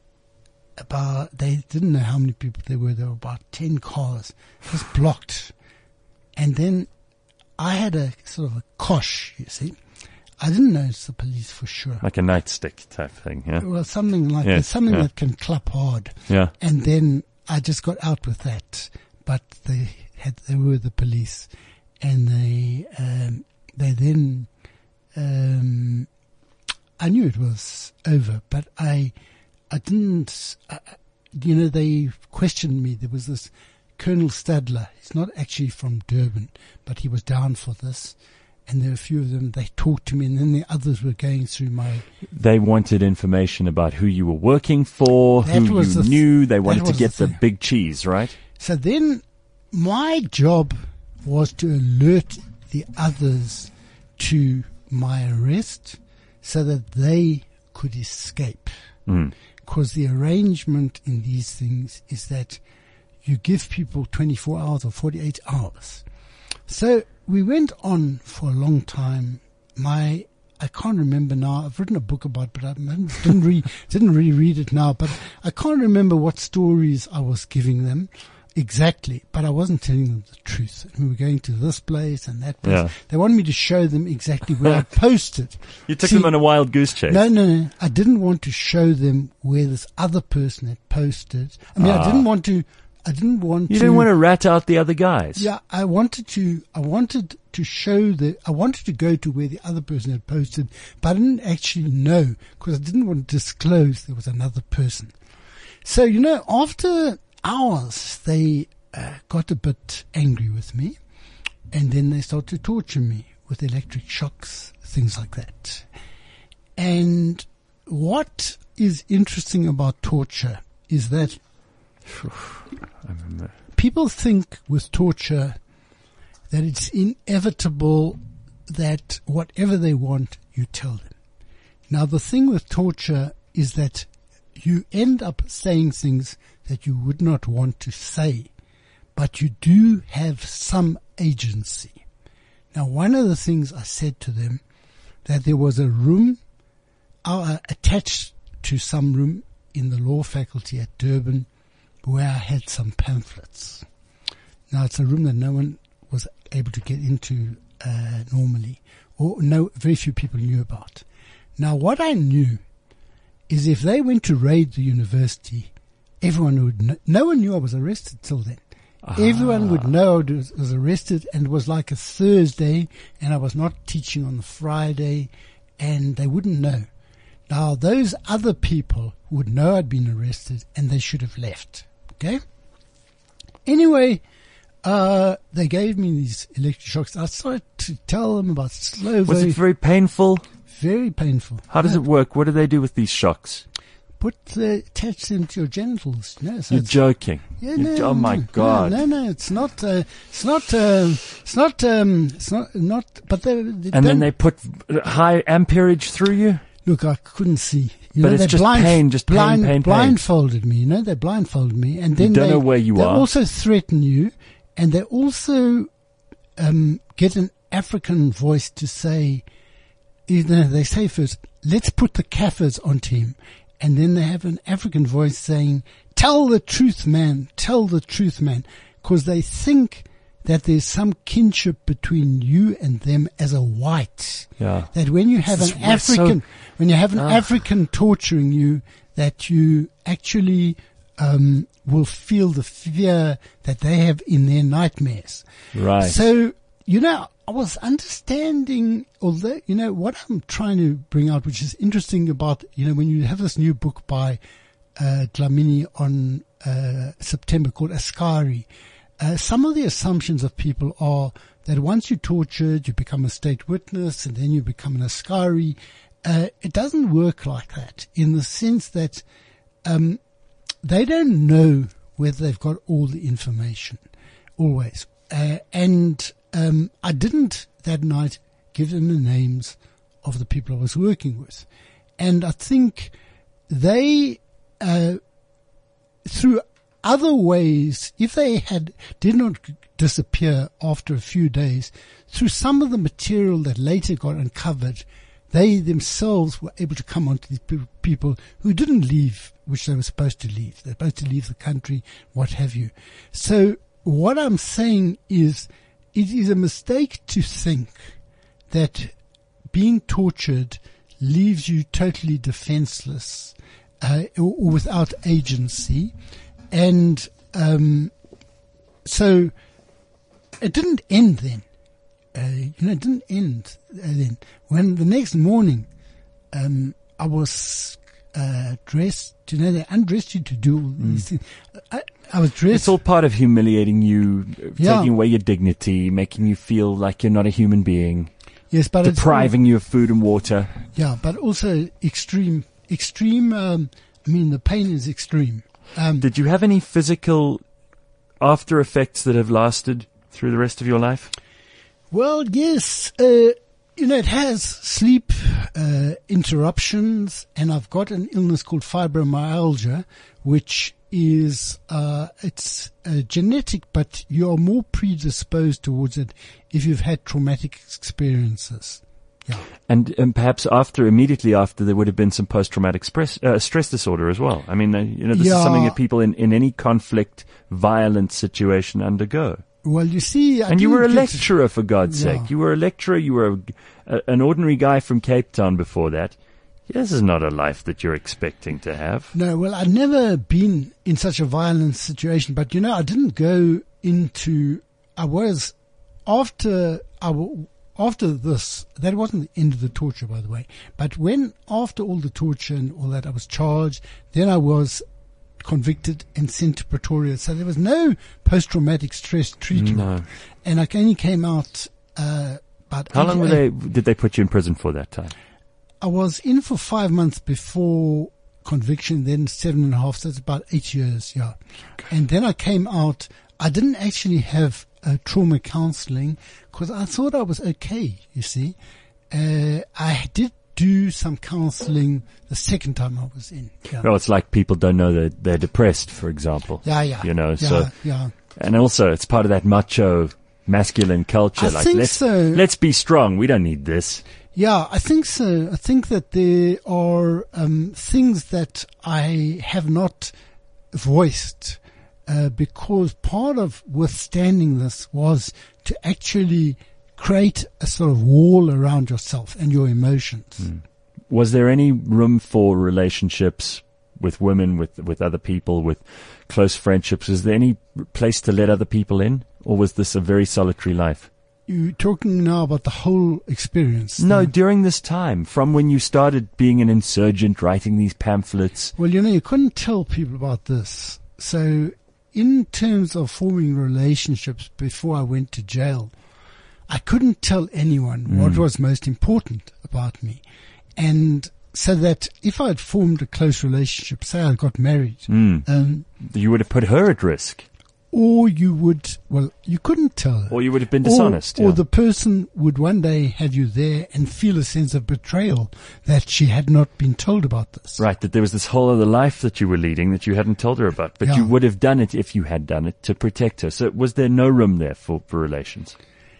about, they didn't know how many people there were. There were about ten cars. It was blocked. And then I had a sort of a kosh, you see. I didn't know it's the police for sure. like a nightstick type thing, yeah? Well, something like Yes, that, something yeah. that can clap hard. Yeah. And then I just got out with that. But they had, they were the police, and they, um, they then, um, I knew it was over, but I, I didn't, uh, you know, they questioned me. There was this Colonel Stadler. He's not actually from Durban, but he was down for this. And there were a few of them, they talked to me, and then the others were going through my... They wanted information about who you were working for, That who was you the th- knew. They that wanted to was get the the thing. big cheese, right? So then my job was to alert the others to my arrest so that they could escape. Mm. Because the arrangement in these things is that you give people twenty-four hours or forty-eight hours. So we went on for a long time. My, I can't remember now. I've written a book about it, but I didn't re, didn't really read it now. But I can't remember what stories I was giving them exactly. But I wasn't telling them the truth. And we were going to this place and that place. Yeah. They wanted me to show them exactly where I posted. You took See, them on a wild goose chase. No, no, no. I didn't want to show them where this other person had posted. I mean, Ah. I didn't want to. I didn't want You to. didn't want to rat out the other guys. Yeah, I wanted to, I wanted to show the, I wanted to go to where the other person had posted, but I didn't actually know because I didn't want to disclose there was another person. So, you know, after hours, they uh, got a bit angry with me, and then they started to torture me with electric shocks, things like that. And what is interesting about torture is that I remember. people think with torture that it's inevitable that whatever they want, you tell them. Now, the thing with torture is that you end up saying things that you would not want to say, but you do have some agency. Now, one of the things I said to them, that there was a room uh, attached to some room in the law faculty at Durban where I had some pamphlets. Now, it's a room that no one was able to get into uh, normally, or no, very few people knew about. Now, what I knew is if they went to raid the university, everyone would know. No one knew I was arrested till then. Ah. Everyone would know I was, was arrested, and it was like a Thursday, and I was not teaching on the Friday, and they wouldn't know. Now, those other people would know I'd been arrested, and they should have left. Okay? Anyway, uh, they gave me these electric shocks. I started to tell them about slow, Was very, it very painful? very painful. How does No, it work? What do they do with these shocks? Put the, attach them to your genitals. No, so You're it's- joking. Yeah, You're no, jo- oh my no, God. No, no, no, it's not, uh, it's not, um, it's not, um, it's not, not, but they, they And then don't- they put high amperage through you? look, I couldn't see. You But know, it's they just blind, pain, just pain, blind, pain, pain. blindfolded me, you know, they blindfolded me, and then don't they, know where you they are. also threaten you, and they also, um, get an African voice to say, you know, they say first, let's put the Kafirs onto him. And then they have an African voice saying, tell the truth, man, tell the truth, man. Because they think that there's some kinship between you and them as a white. Yeah. That when you have This an is what's so- African, when you have an Ah. African torturing you, that you actually, um, will feel the fear that they have in their nightmares. Right. So, you know, I was understanding, although, you know, what I'm trying to bring out, which is interesting about, you know, when you have this new book by uh, Dlamini on uh, September called Askari, uh, some of the assumptions of people are that once you're tortured, you become a state witness and then you become an Askari. Uh, it doesn't work like that in the sense that um, they don't know whether they've got all the information always. Uh, and um, I didn't that night give them the names of the people I was working with. And I think they, uh, through other ways, if they had, did not disappear after a few days, through some of the material that later got uncovered, they themselves were able to come onto these pe- people who didn't leave, which they were supposed to leave. They're supposed to leave the country, what have you. So what I'm saying is, it is a mistake to think that being tortured leaves you totally defenseless, uh, or, or without agency. And, um, so it didn't end then. Uh, you know, it didn't end uh, then. When the next morning um, I was uh, dressed. You know, they undressed you to do all these things. I, I was dressed. It's all part of humiliating you, uh, Yeah. taking away your dignity, making you feel like you're not a human being, Yes, but it's all- depriving you of food and water. Yeah, but also extreme, extreme. Um, I mean, the pain is extreme. Um, Did you have any physical after effects that have lasted through the rest of your life? well, yes, uh, you know, it has sleep uh, interruptions, and I've got an illness called fibromyalgia, which is uh, it's uh, genetic, but you are more predisposed towards it if you've had traumatic experiences. Yeah. And, and perhaps after, immediately after, there would have been some post-traumatic stress, uh, stress disorder as well. I mean, uh, you know, this Yeah. is something that people in, in any conflict, violent situation undergo. Well, you see, I And you were a didn't get- lecturer, for God's Yeah. sake. You were a lecturer. You were a, a, an ordinary guy from Cape Town before that. This is not a life that you're expecting to have. No, well, I'd never been in such a violent situation, but you know, I didn't go into, I was, after, I, w- after this, that wasn't the end of the torture, by the way, but when, after all the torture and all that, I was charged, then I was convicted and sent to Pretoria. So there was no post-traumatic stress treatment. No. And I only came out, uh, about How long were eighty-eight they, did they put you in prison for that time? I was in for five months before conviction, then seven and a half, so it's about eight years, yeah. And then I came out. I didn't actually have uh, trauma counseling because I thought I was okay, you see. Uh, I did do some counseling the second time I was in. Yeah, Well, it's like people don't know that they're depressed, for example. yeah, yeah. You know, yeah, so, yeah. and also it's part of that macho, masculine culture. I like, think let's, so. let's be strong. We don't need this. Yeah, I think so. I think that there are um, things that I have not voiced uh, because part of withstanding this was to actually create a sort of wall around yourself and your emotions. Was there any room for relationships with women, with, with other people, with close friendships? Was there any place to let other people in? Or was this a very solitary life? You're talking now about the whole experience. No, the- during this time, from when you started being an insurgent, writing these pamphlets. Well, you know, you couldn't tell people about this. So in terms of forming relationships before I went to jail, I couldn't tell anyone what was most important about me. And so that if I had formed a close relationship, say I got married, Mm. um, You would have put her at risk. or you would, well, you couldn't tell her. Or you would have been Or- dishonest. Or, yeah. the person would one day have you there and feel a sense of betrayal that she had not been told about this. Right, that there was this whole other life that you were leading that you hadn't told her about. But Yeah. you would have done it if you had done it to protect her. So was there no room there for, for relations?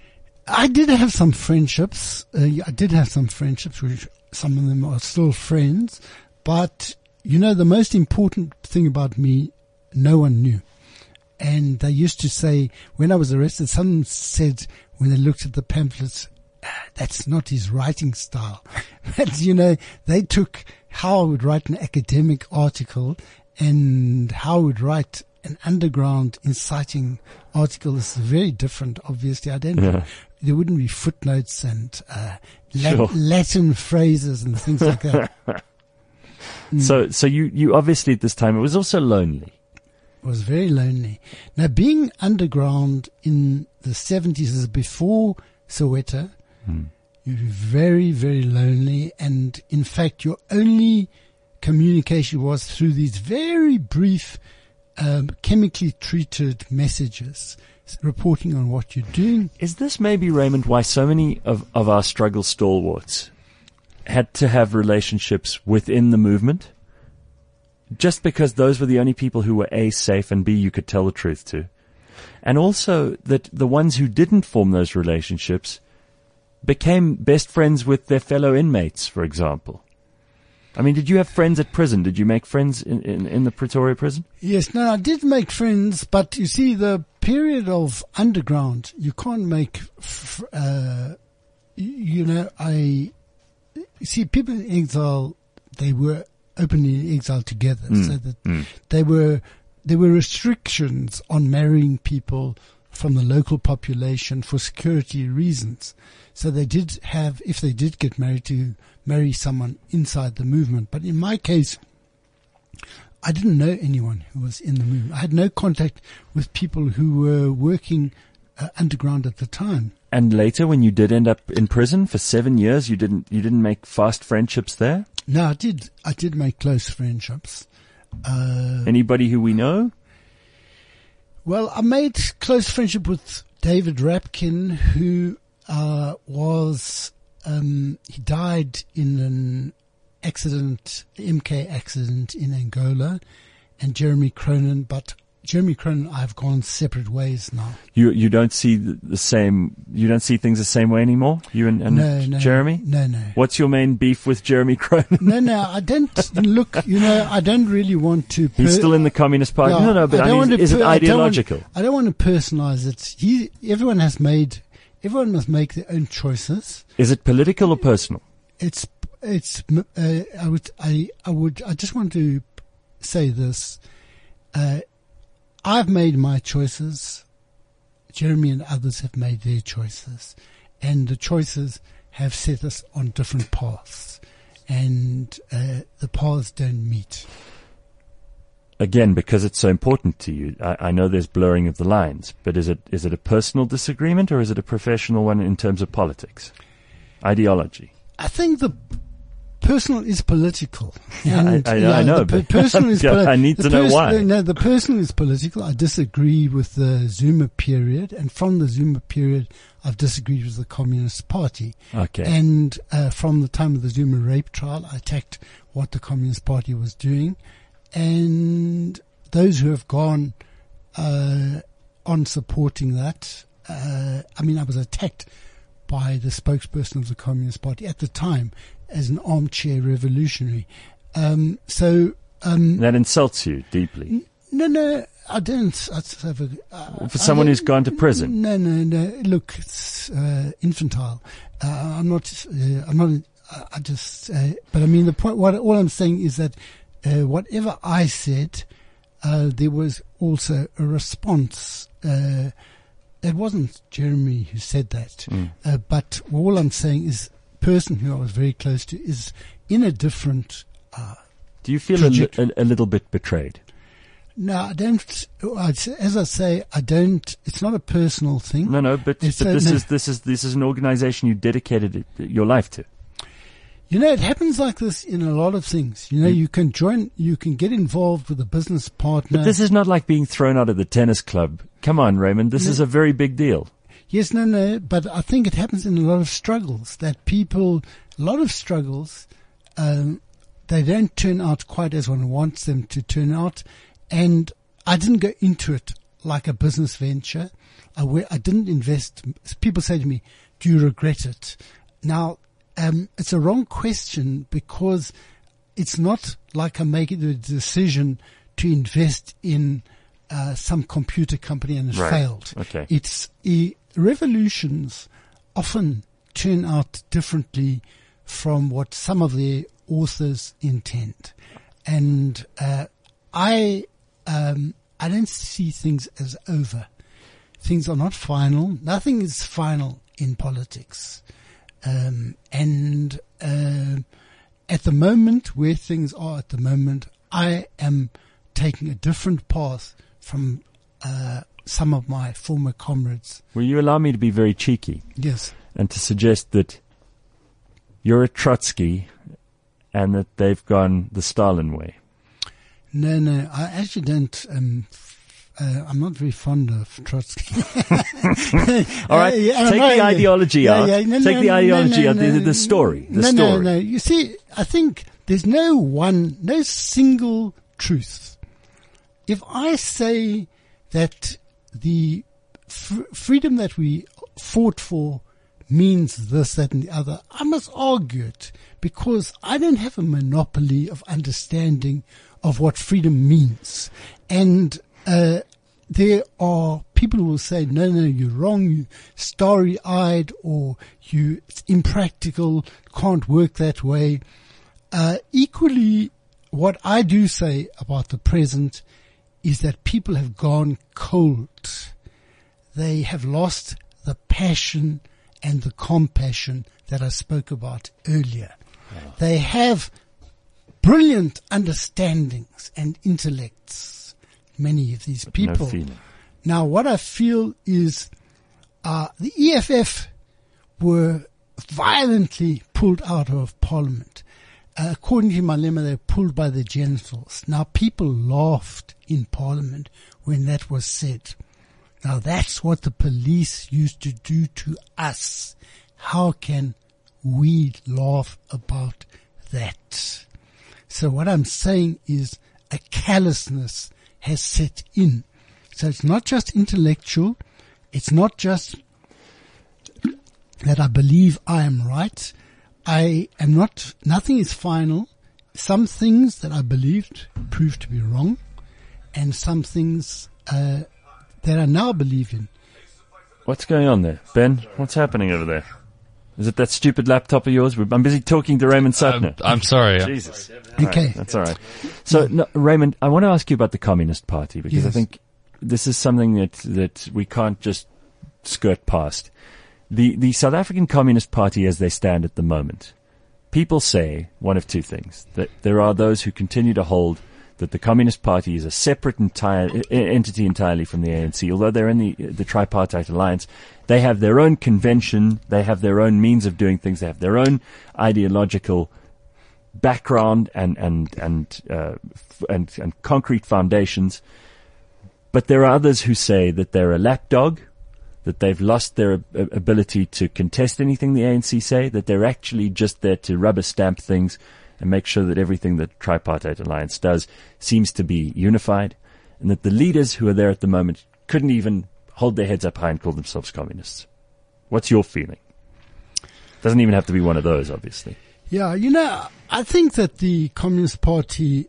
I did have some friendships. Uh, I did have some friendships, which some of them are still friends. But, you know, the most important thing about me, no one knew. And they used to say, when I was arrested, someone said, when they looked at the pamphlets, "Ah, that's not his writing style." But, you know, they took how I would write an academic article and how I would write an underground inciting article. This is very different, obviously. I don't Yeah. There wouldn't be footnotes and uh, Lat- Sure. Latin phrases and things like that. Mm. So, so you, you obviously at this time, it was also lonely. It was very lonely. Now, being underground in the seventies is before Soweto. Hmm. You're very, very lonely. And in fact, your only communication was through these very brief, um, chemically treated messages reporting on what you're doing. Is this maybe, Raymond, why so many of, of our struggle stalwarts had to have relationships within the movement? Just because those were the only people who were A, safe, and B, you could tell the truth to. And also that the ones who didn't form those relationships became best friends with their fellow inmates, for example. I mean, did you have friends at prison? Did you make friends in, in, in the Pretoria prison? Yes, no, I did make friends, but you see, the period of underground, you can't make, f- uh, you know, I, you see, people in exile, they were openly in exile together, Mm. so that Mm. they were, there were restrictions on marrying people from the local population for security reasons. So they did have, if they did get married, to marry someone inside the movement. But in my case, I didn't know anyone who was in the movement. I had no contact with people who were working uh, underground at the time. And later, when you did end up in prison for seven years, you didn't you didn't make fast friendships there? No, I did. I did make close friendships. Uh, Anybody who we know? Well, I made close friendship with David Rapkin, who uh, was um, he died in an accident, M K accident in Angola, and Jeremy Cronin, but Jeremy Cronin and I have gone separate ways now. You you don't see the, the same. You don't see things the same way anymore. You and, and no, no, Jeremy. No, no. What's your main beef with Jeremy Cronin? No, no. I don't look. You know, I don't really want to. Per- He's still in the Communist Party. Yeah, no, no. But I I, don't mean, want is to it per- I don't want- ideological? I don't want to personalize it. He, everyone has made. Everyone must make their own choices. Is it political or personal? It's. It's. Uh, I would. I. I would. I just want to say this. Uh, I've made my choices. Jeremy and others have made their choices, and the choices have set us on different paths, and uh, the paths don't meet. Again, because it's so important to you, I, I know there's blurring of the lines, but is it is it a personal disagreement or is it a professional one in terms of politics, ideology? I think the personal is political. Yeah, and, I, I, yeah, I know. The per- but personal is yeah, poli- I need the to know pers- why. No, the personal is political. I disagree with the Zuma period, and from the Zuma period, I've disagreed with the Communist Party. Okay. And uh, from the time of the Zuma rape trial, I attacked what the Communist Party was doing, and those who have gone uh, on supporting that. Uh, I mean, I was attacked by the spokesperson of the Communist Party at the time as an armchair revolutionary. Um, so um, that insults you deeply. no, no, I don't. I have a, uh, For someone I who's gone to prison. No, no, no. Look, it's uh, infantile. Uh, I'm not. Uh, I'm not. Uh, I just. Uh, but I mean, the point. What all I'm saying is that uh, whatever I said, uh, there was also a response. Uh, it wasn't Jeremy who said that, Mm. uh, but all I'm saying is, person who I was very close to is in a different. Uh, Do you feel a, li- trajectory. a, a little bit betrayed? No, I don't. As I say, I don't. It's not a personal thing. No, no, but, but It's a- this no. is this is this is an organization you dedicated it- your life to. You know, it happens like this in a lot of things. You know, Mm. you can join, you can get involved with a business partner. But this is not like being thrown out of the tennis club. Come on, Raymond, this No. is a very big deal. Yes, no, no. But I think it happens in a lot of struggles that people, a lot of struggles, um, they don't turn out quite as one wants them to turn out. And I didn't go into it like a business venture. I, we- I didn't invest. People say to me, do you regret it? Now, um, it's a wrong question because it's not like I'm making the decision to invest in uh, some computer company and it Right. failed. Okay. It's e- revolutions often turn out differently from what some of their authors intend, and uh, I um, I don't see things as over. Things are not final. Nothing is final in politics, um, and uh, at the moment where things are at the moment, I am taking a different path from uh, some of my former comrades. Will you allow me to be very cheeky Yes. and to suggest that you're a Trotsky and that they've gone the Stalin way? No, no, I actually don't. Um, f- uh, I'm not very fond of Trotsky. All right, Uh, yeah, take no, the yeah. ideology Yeah, out. yeah, no, take no, the ideology no, out. no, The, no. the story. The no, story. no, no. You see, I think there's no one, no single truth. If I say that the f- freedom that we fought for means this, that, and the other, I must argue it because I don't have a monopoly of understanding of what freedom means. And uh, there are people who will say, no, no, you're wrong, you starry-eyed, or you it's impractical, can't work that way. Uh, equally, what I do say about the present is that people have gone cold. They have lost the passion and the compassion that I spoke about earlier. They have brilliant understandings and intellects, many of these people. No feeling. Now, what I feel is uh, the E F F were violently pulled out of Parliament. Uh, according to Malema, they were pulled by the genitals. Now, people laughed in Parliament when that was said. Now, that's what the police used to do to us. How can we laugh about that? So what I'm saying is a callousness has set in. So it's not just intellectual. It's not just that I believe I am right. I am not, nothing is final. Some things that I believed proved to be wrong, and some things uh, that I now believe in. What's going on there? Ben, what's happening over there? Is it that stupid laptop of yours? I'm busy talking to Raymond Suttner. I'm, I'm sorry. Jesus. Okay. Right, that's all right. So, no, Raymond, I want to ask you about the Communist Party, because Yes. I think this is something that, that we can't just skirt past. The, the South African Communist Party as they stand at the moment, people say one of two things. That there are those who continue to hold that the Communist Party is a separate entire e- entity entirely from the A N C. Although they're in the, the tripartite alliance, they have their own convention, they have their own means of doing things, they have their own ideological background and and and uh, f- and, and concrete foundations. But there are others who say that they're a lapdog, that they've lost their ab- ability to contest anything the A N C say, that they're actually just there to rubber stamp things and make sure that everything that the tripartite alliance does seems to be unified, and that the leaders who are there at the moment couldn't even hold their heads up high and call themselves communists. What's your feeling? Doesn't even have to be one of those, obviously. Yeah, you know, I think that the Communist Party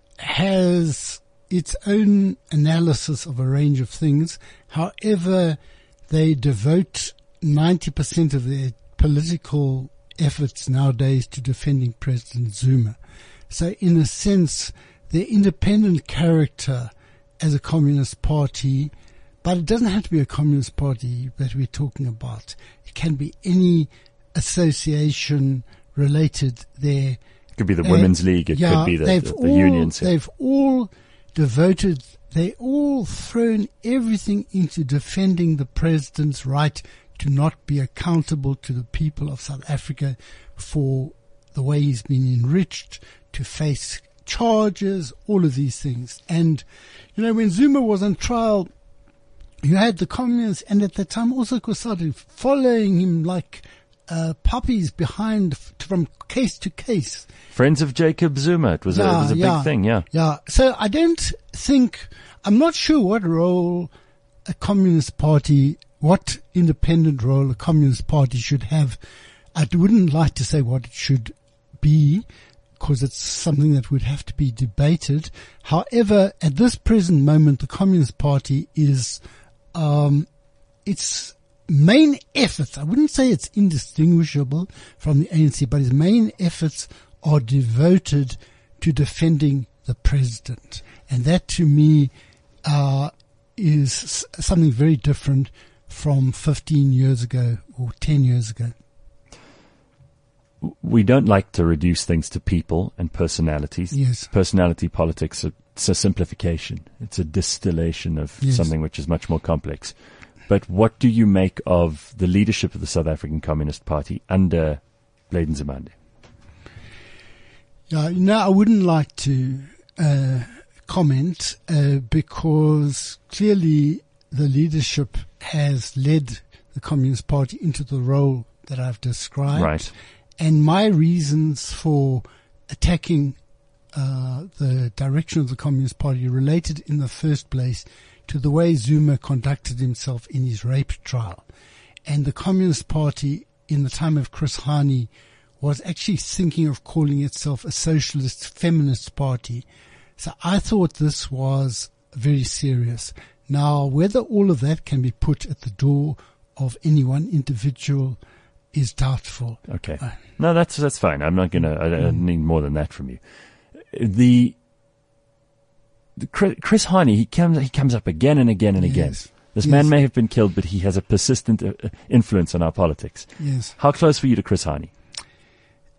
has its own analysis of a range of things. However, they devote ninety percent of their political efforts nowadays to defending President Zuma. So in a sense, their independent character as a Communist Party, but it doesn't have to be a Communist Party that we're talking about. It can be any association related there. It could be the Uh, Women's League, it yeah, could be the, they've the, the all, unions. They've all devoted, they all thrown everything into defending the president's right to not be accountable to the people of South Africa for the way he's been enriched, to face charges, all of these things. And, you know, when Zuma was on trial, you had the communists, and at the time also Kusatu, following him like uh, puppies behind f- from case to case. Friends of Jacob Zuma, it was a, it was a big yeah, thing, yeah. Yeah. So I don't think, I'm not sure what role a Communist Party, what independent role a Communist Party should have. I wouldn't like to say what it should be, because it's something that would have to be debated. However, at this present moment, the Communist Party is, um, its main efforts, I wouldn't say it's indistinguishable from the A N C, but its main efforts are devoted to defending the president. And that to me, uh, is s- something very different from fifteen years ago or ten years ago. We don't like to reduce things to people and personalities. Yes. Personality politics, it's a simplification. It's a distillation of Yes. something which is much more complex. But what do you make of the leadership of the South African Communist Party under Bladen Nzimande? Yeah, you know, I wouldn't like to uh, comment uh, because clearly the leadership has led the Communist Party into the role that I've described. Right. And my reasons for attacking uh, the direction of the Communist Party related in the first place to the way Zuma conducted himself in his rape trial. And the Communist Party in the time of Chris Hani was actually thinking of calling itself a socialist feminist party. So I thought this was very serious. Now, whether all of that can be put at the door of any one individual is doubtful. Okay. Uh, No, that's that's fine. I'm not gonna. I, I don't need more than that from you. The, the Chris, Chris Hani, he comes he comes up again and again and again. Yes. This Yes. man may have been killed, but he has a persistent uh, influence on our politics. Yes. How close were you to Chris Hani?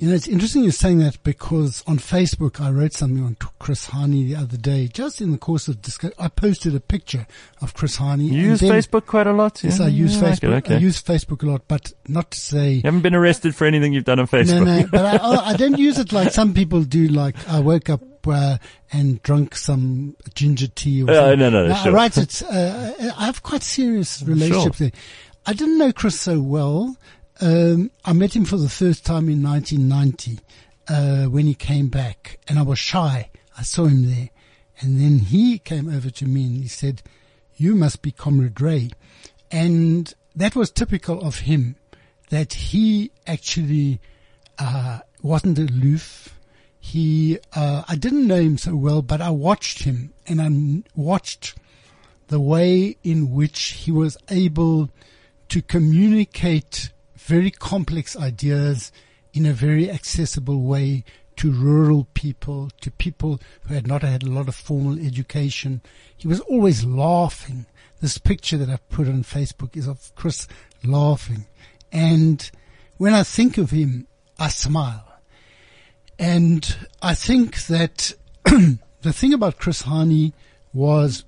You know, it's interesting you're saying that because on Facebook I wrote something on Chris Hani the other day. Just in the course of discussion, I posted a picture of Chris Hani. You use then, Facebook quite a lot? Yes, yeah, I use yeah, Facebook. Okay. I use Facebook a lot, but not to say... You haven't been arrested for anything you've done on Facebook? No, no, but I, I don't use it like some people do. Like I woke up uh, and drunk some ginger tea or Uh, something. no, no, no, I sure. write it. Uh, I have quite serious relationship Sure. there. I didn't know Chris so well. Um, I met him for the first time in nineteen ninety. Uh, when he came back, and I was shy. I saw him there, and then he came over to me and he said, "You must be Comrade Ray," and that was typical of him. That he actually uh, wasn't aloof. He, uh, I didn't know him so well, but I watched him, and I watched the way in which he was able to communicate very complex ideas in a very accessible way to rural people, to people who had not had a lot of formal education. He was always laughing. This picture that I've put on Facebook is of Chris laughing. And when I think of him, I smile. And I think that the thing about Chris Hani was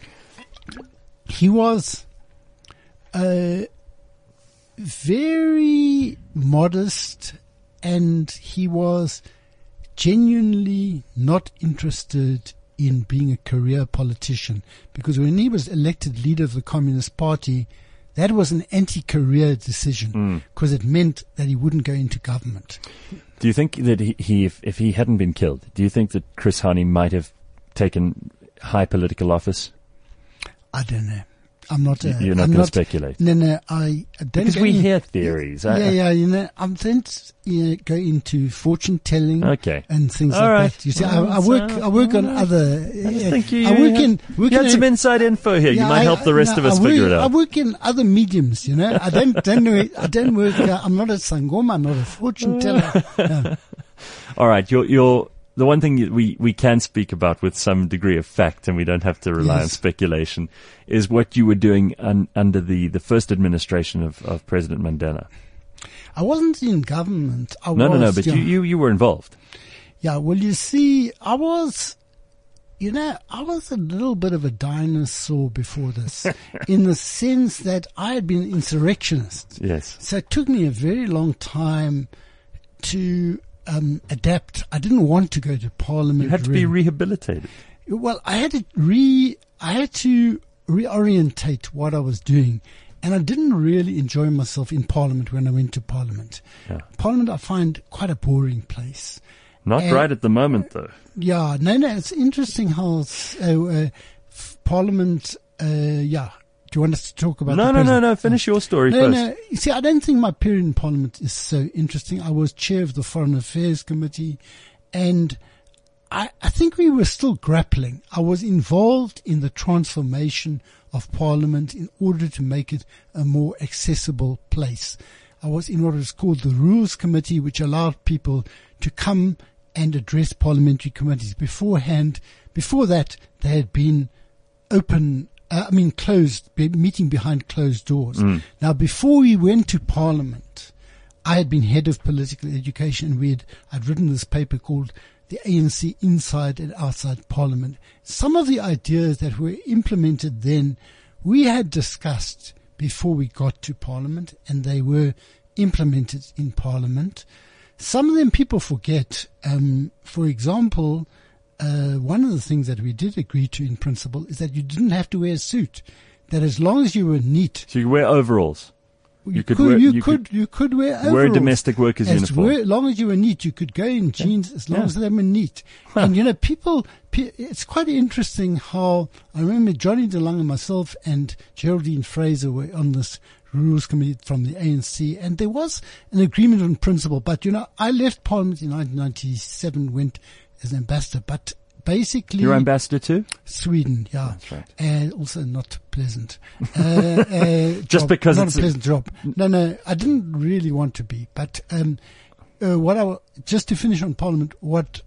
he was uh, very modest, and he was genuinely not interested in being a career politician, because when he was elected leader of the Communist Party, that was an anti-career decision because mm. it meant that he wouldn't go into government. Do you think that he, he if, if he hadn't been killed, do you think that Chris Hani might have taken high political office? I don't know. I'm not. Uh, You're not I'm going to not, speculate. No, no. I, I don't. Because go we in, hear theories. Yeah, I, yeah. You know, I don't you know, go into fortune telling. Okay. And things All like right. that. You see, well, I, I work. so, I work on right. other. I just think you. I work you in. had, Work you had in some a, inside info here. yeah, you might I, help the rest no, of us I work, figure it out. I work in other mediums. You know, I don't. don't know, I don't work. Uh, I'm not a sangoma. I'm not a fortune teller. No. All right. You're. You're. The one thing that we, we can speak about with some degree of fact, and we don't have to rely yes. on speculation, is what you were doing un, under the, the first administration of, of President Mandela. I wasn't in government. I no, was, no, no, but yeah. you, you, you were involved. Yeah, well, you see, I was, you know, I was a little bit of a dinosaur before this, in the sense that I had been an insurrectionist. Yes. So it took me a very long time to Um, adapt. I didn't want to go to Parliament. You had to really. be rehabilitated. Well, I had to re, I had to reorientate what I was doing, and I didn't really enjoy myself in Parliament when I went to Parliament. Yeah. Parliament I find quite a boring place. Not and, right at the moment, though. Yeah, no, no, it's interesting how uh, uh, Parliament, uh, yeah. Do you want us to talk about No, the no, no, president? no. Finish your story no, first. No, you see, I don't think my period in Parliament is so interesting. I was chair of the Foreign Affairs Committee, and I, I think we were still grappling. I was involved in the transformation of Parliament in order to make it a more accessible place. I was in what was called the Rules Committee, which allowed people to come and address parliamentary committees. Beforehand, before that, they had been open Uh, I mean, closed, meeting behind closed doors. Mm. Now, before we went to Parliament, I had been head of political education, and we had, I'd written this paper called The A N C Inside and Outside Parliament. Some of the ideas that were implemented then, we had discussed before we got to Parliament, and they were implemented in Parliament. Some of them people forget. Um, for example, Uh, one of the things that we did agree to in principle is that you didn't have to wear a suit. That as long as you were neat, So you could wear overalls. you, You could could, wear- you, you could, you could wear overalls. Wear a domestic worker's as uniform. we- long as you were neat, you could go in jeans as long Yeah. as they were neat. And you know, people, pe- it's quite interesting how I remember Johnny DeLong and myself and Geraldine Fraser were on this Rules Committee from the A N C, and there was an agreement on principle. But you know, I left Parliament in nineteen ninety-seven, went as an ambassador, but basically, You're ambassador too? Sweden, yeah. That's right. And also not pleasant. Uh, uh, Just job, because not it's a a- pleasant job. No, no, I didn't really want to be. But um, uh, what I wa- just to finish on Parliament, what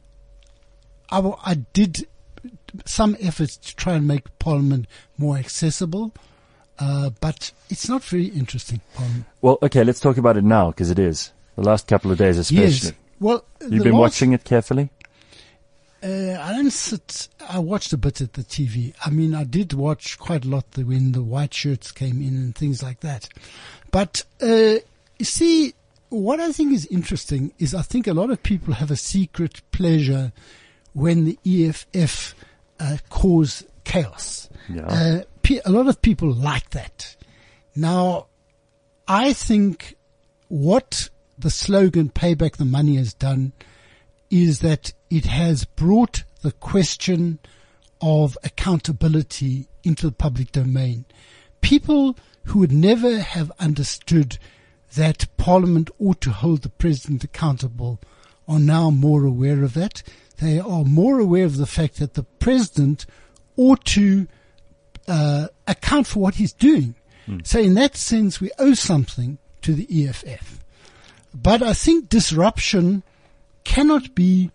I, wa- I did some efforts to try and make Parliament more accessible, uh, but it's not very interesting. Parliament. Well, okay, let's talk about it now, because it is. The last couple of days especially. Yes. Well, You've been last, watching it carefully? Uh, I don't sit. I watched a bit at the T V. I mean, I did watch quite a lot the, when the white shirts came in and things like that. But uh, you see, what I think is interesting is I think a lot of people have a secret pleasure when the E F F uh, cause chaos. Yeah. Uh, pe- a lot of people like that. Now, I think what the slogan "Pay Back the Money" has done is that it has brought the question of accountability into the public domain. People who would never have understood that Parliament ought to hold the President accountable are now more aware of that. They are more aware of the fact that the President ought to uh, account for what he's doing. Mm. So in that sense, we owe something to the E F F. But I think disruption cannot be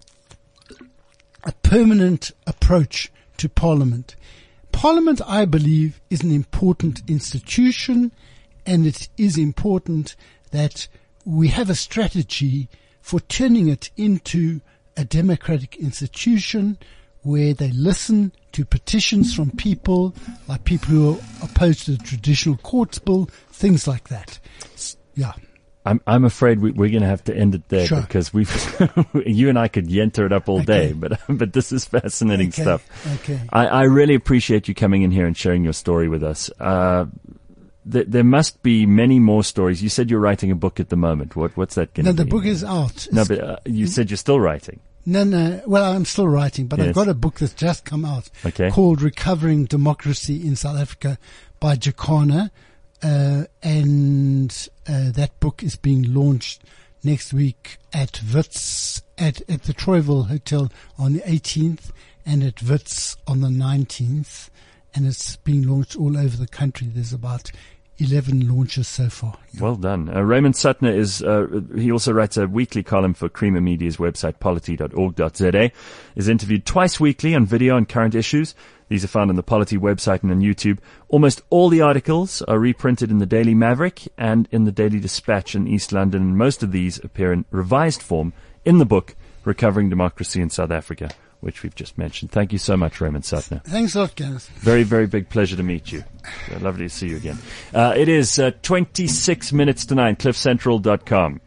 a permanent approach to Parliament. Parliament, I believe, is an important institution, and it is important that we have a strategy for turning it into a democratic institution where they listen to petitions from people, like people who are opposed to the traditional courts bill, things like that. Yeah. I'm I'm afraid we, we're going to have to end it there Sure. because we've you and I could yenter it up all Okay. day, but but this is fascinating Okay. stuff. Okay. I, I really appreciate you coming in here and sharing your story with us. Uh, th- there must be many more stories. You said you're writing a book at the moment. What what's that going to No, be? the book is out. No, but uh, you said you're still writing. No, no. Well, I'm still writing, but Yes. I've got a book that's just come out Okay. called Recovering Democracy in South Africa by Jacana. Uh, and uh, that book is being launched next week at Wits, at, at the Troyville Hotel on the eighteenth and at Wits on the nineteenth. And it's being launched all over the country. There's about eleven launches so far. Well done. Uh, Raymond Suttner is, uh, he also writes a weekly column for Creamer Media's website, polity dot org dot z a, is interviewed twice weekly on video and current issues. These are found on the Polity website and on YouTube. Almost all the articles are reprinted in the Daily Maverick and in the Daily Dispatch in East London, and most of these appear in revised form in the book, Recovering Democracy in South Africa, which we've just mentioned. Thank you so much, Raymond Suttner. Thanks a lot, Gareth. Very, very big pleasure to meet you. Uh, lovely to see you again. Uh, it is uh, twenty-six minutes to nine, cliff central dot com.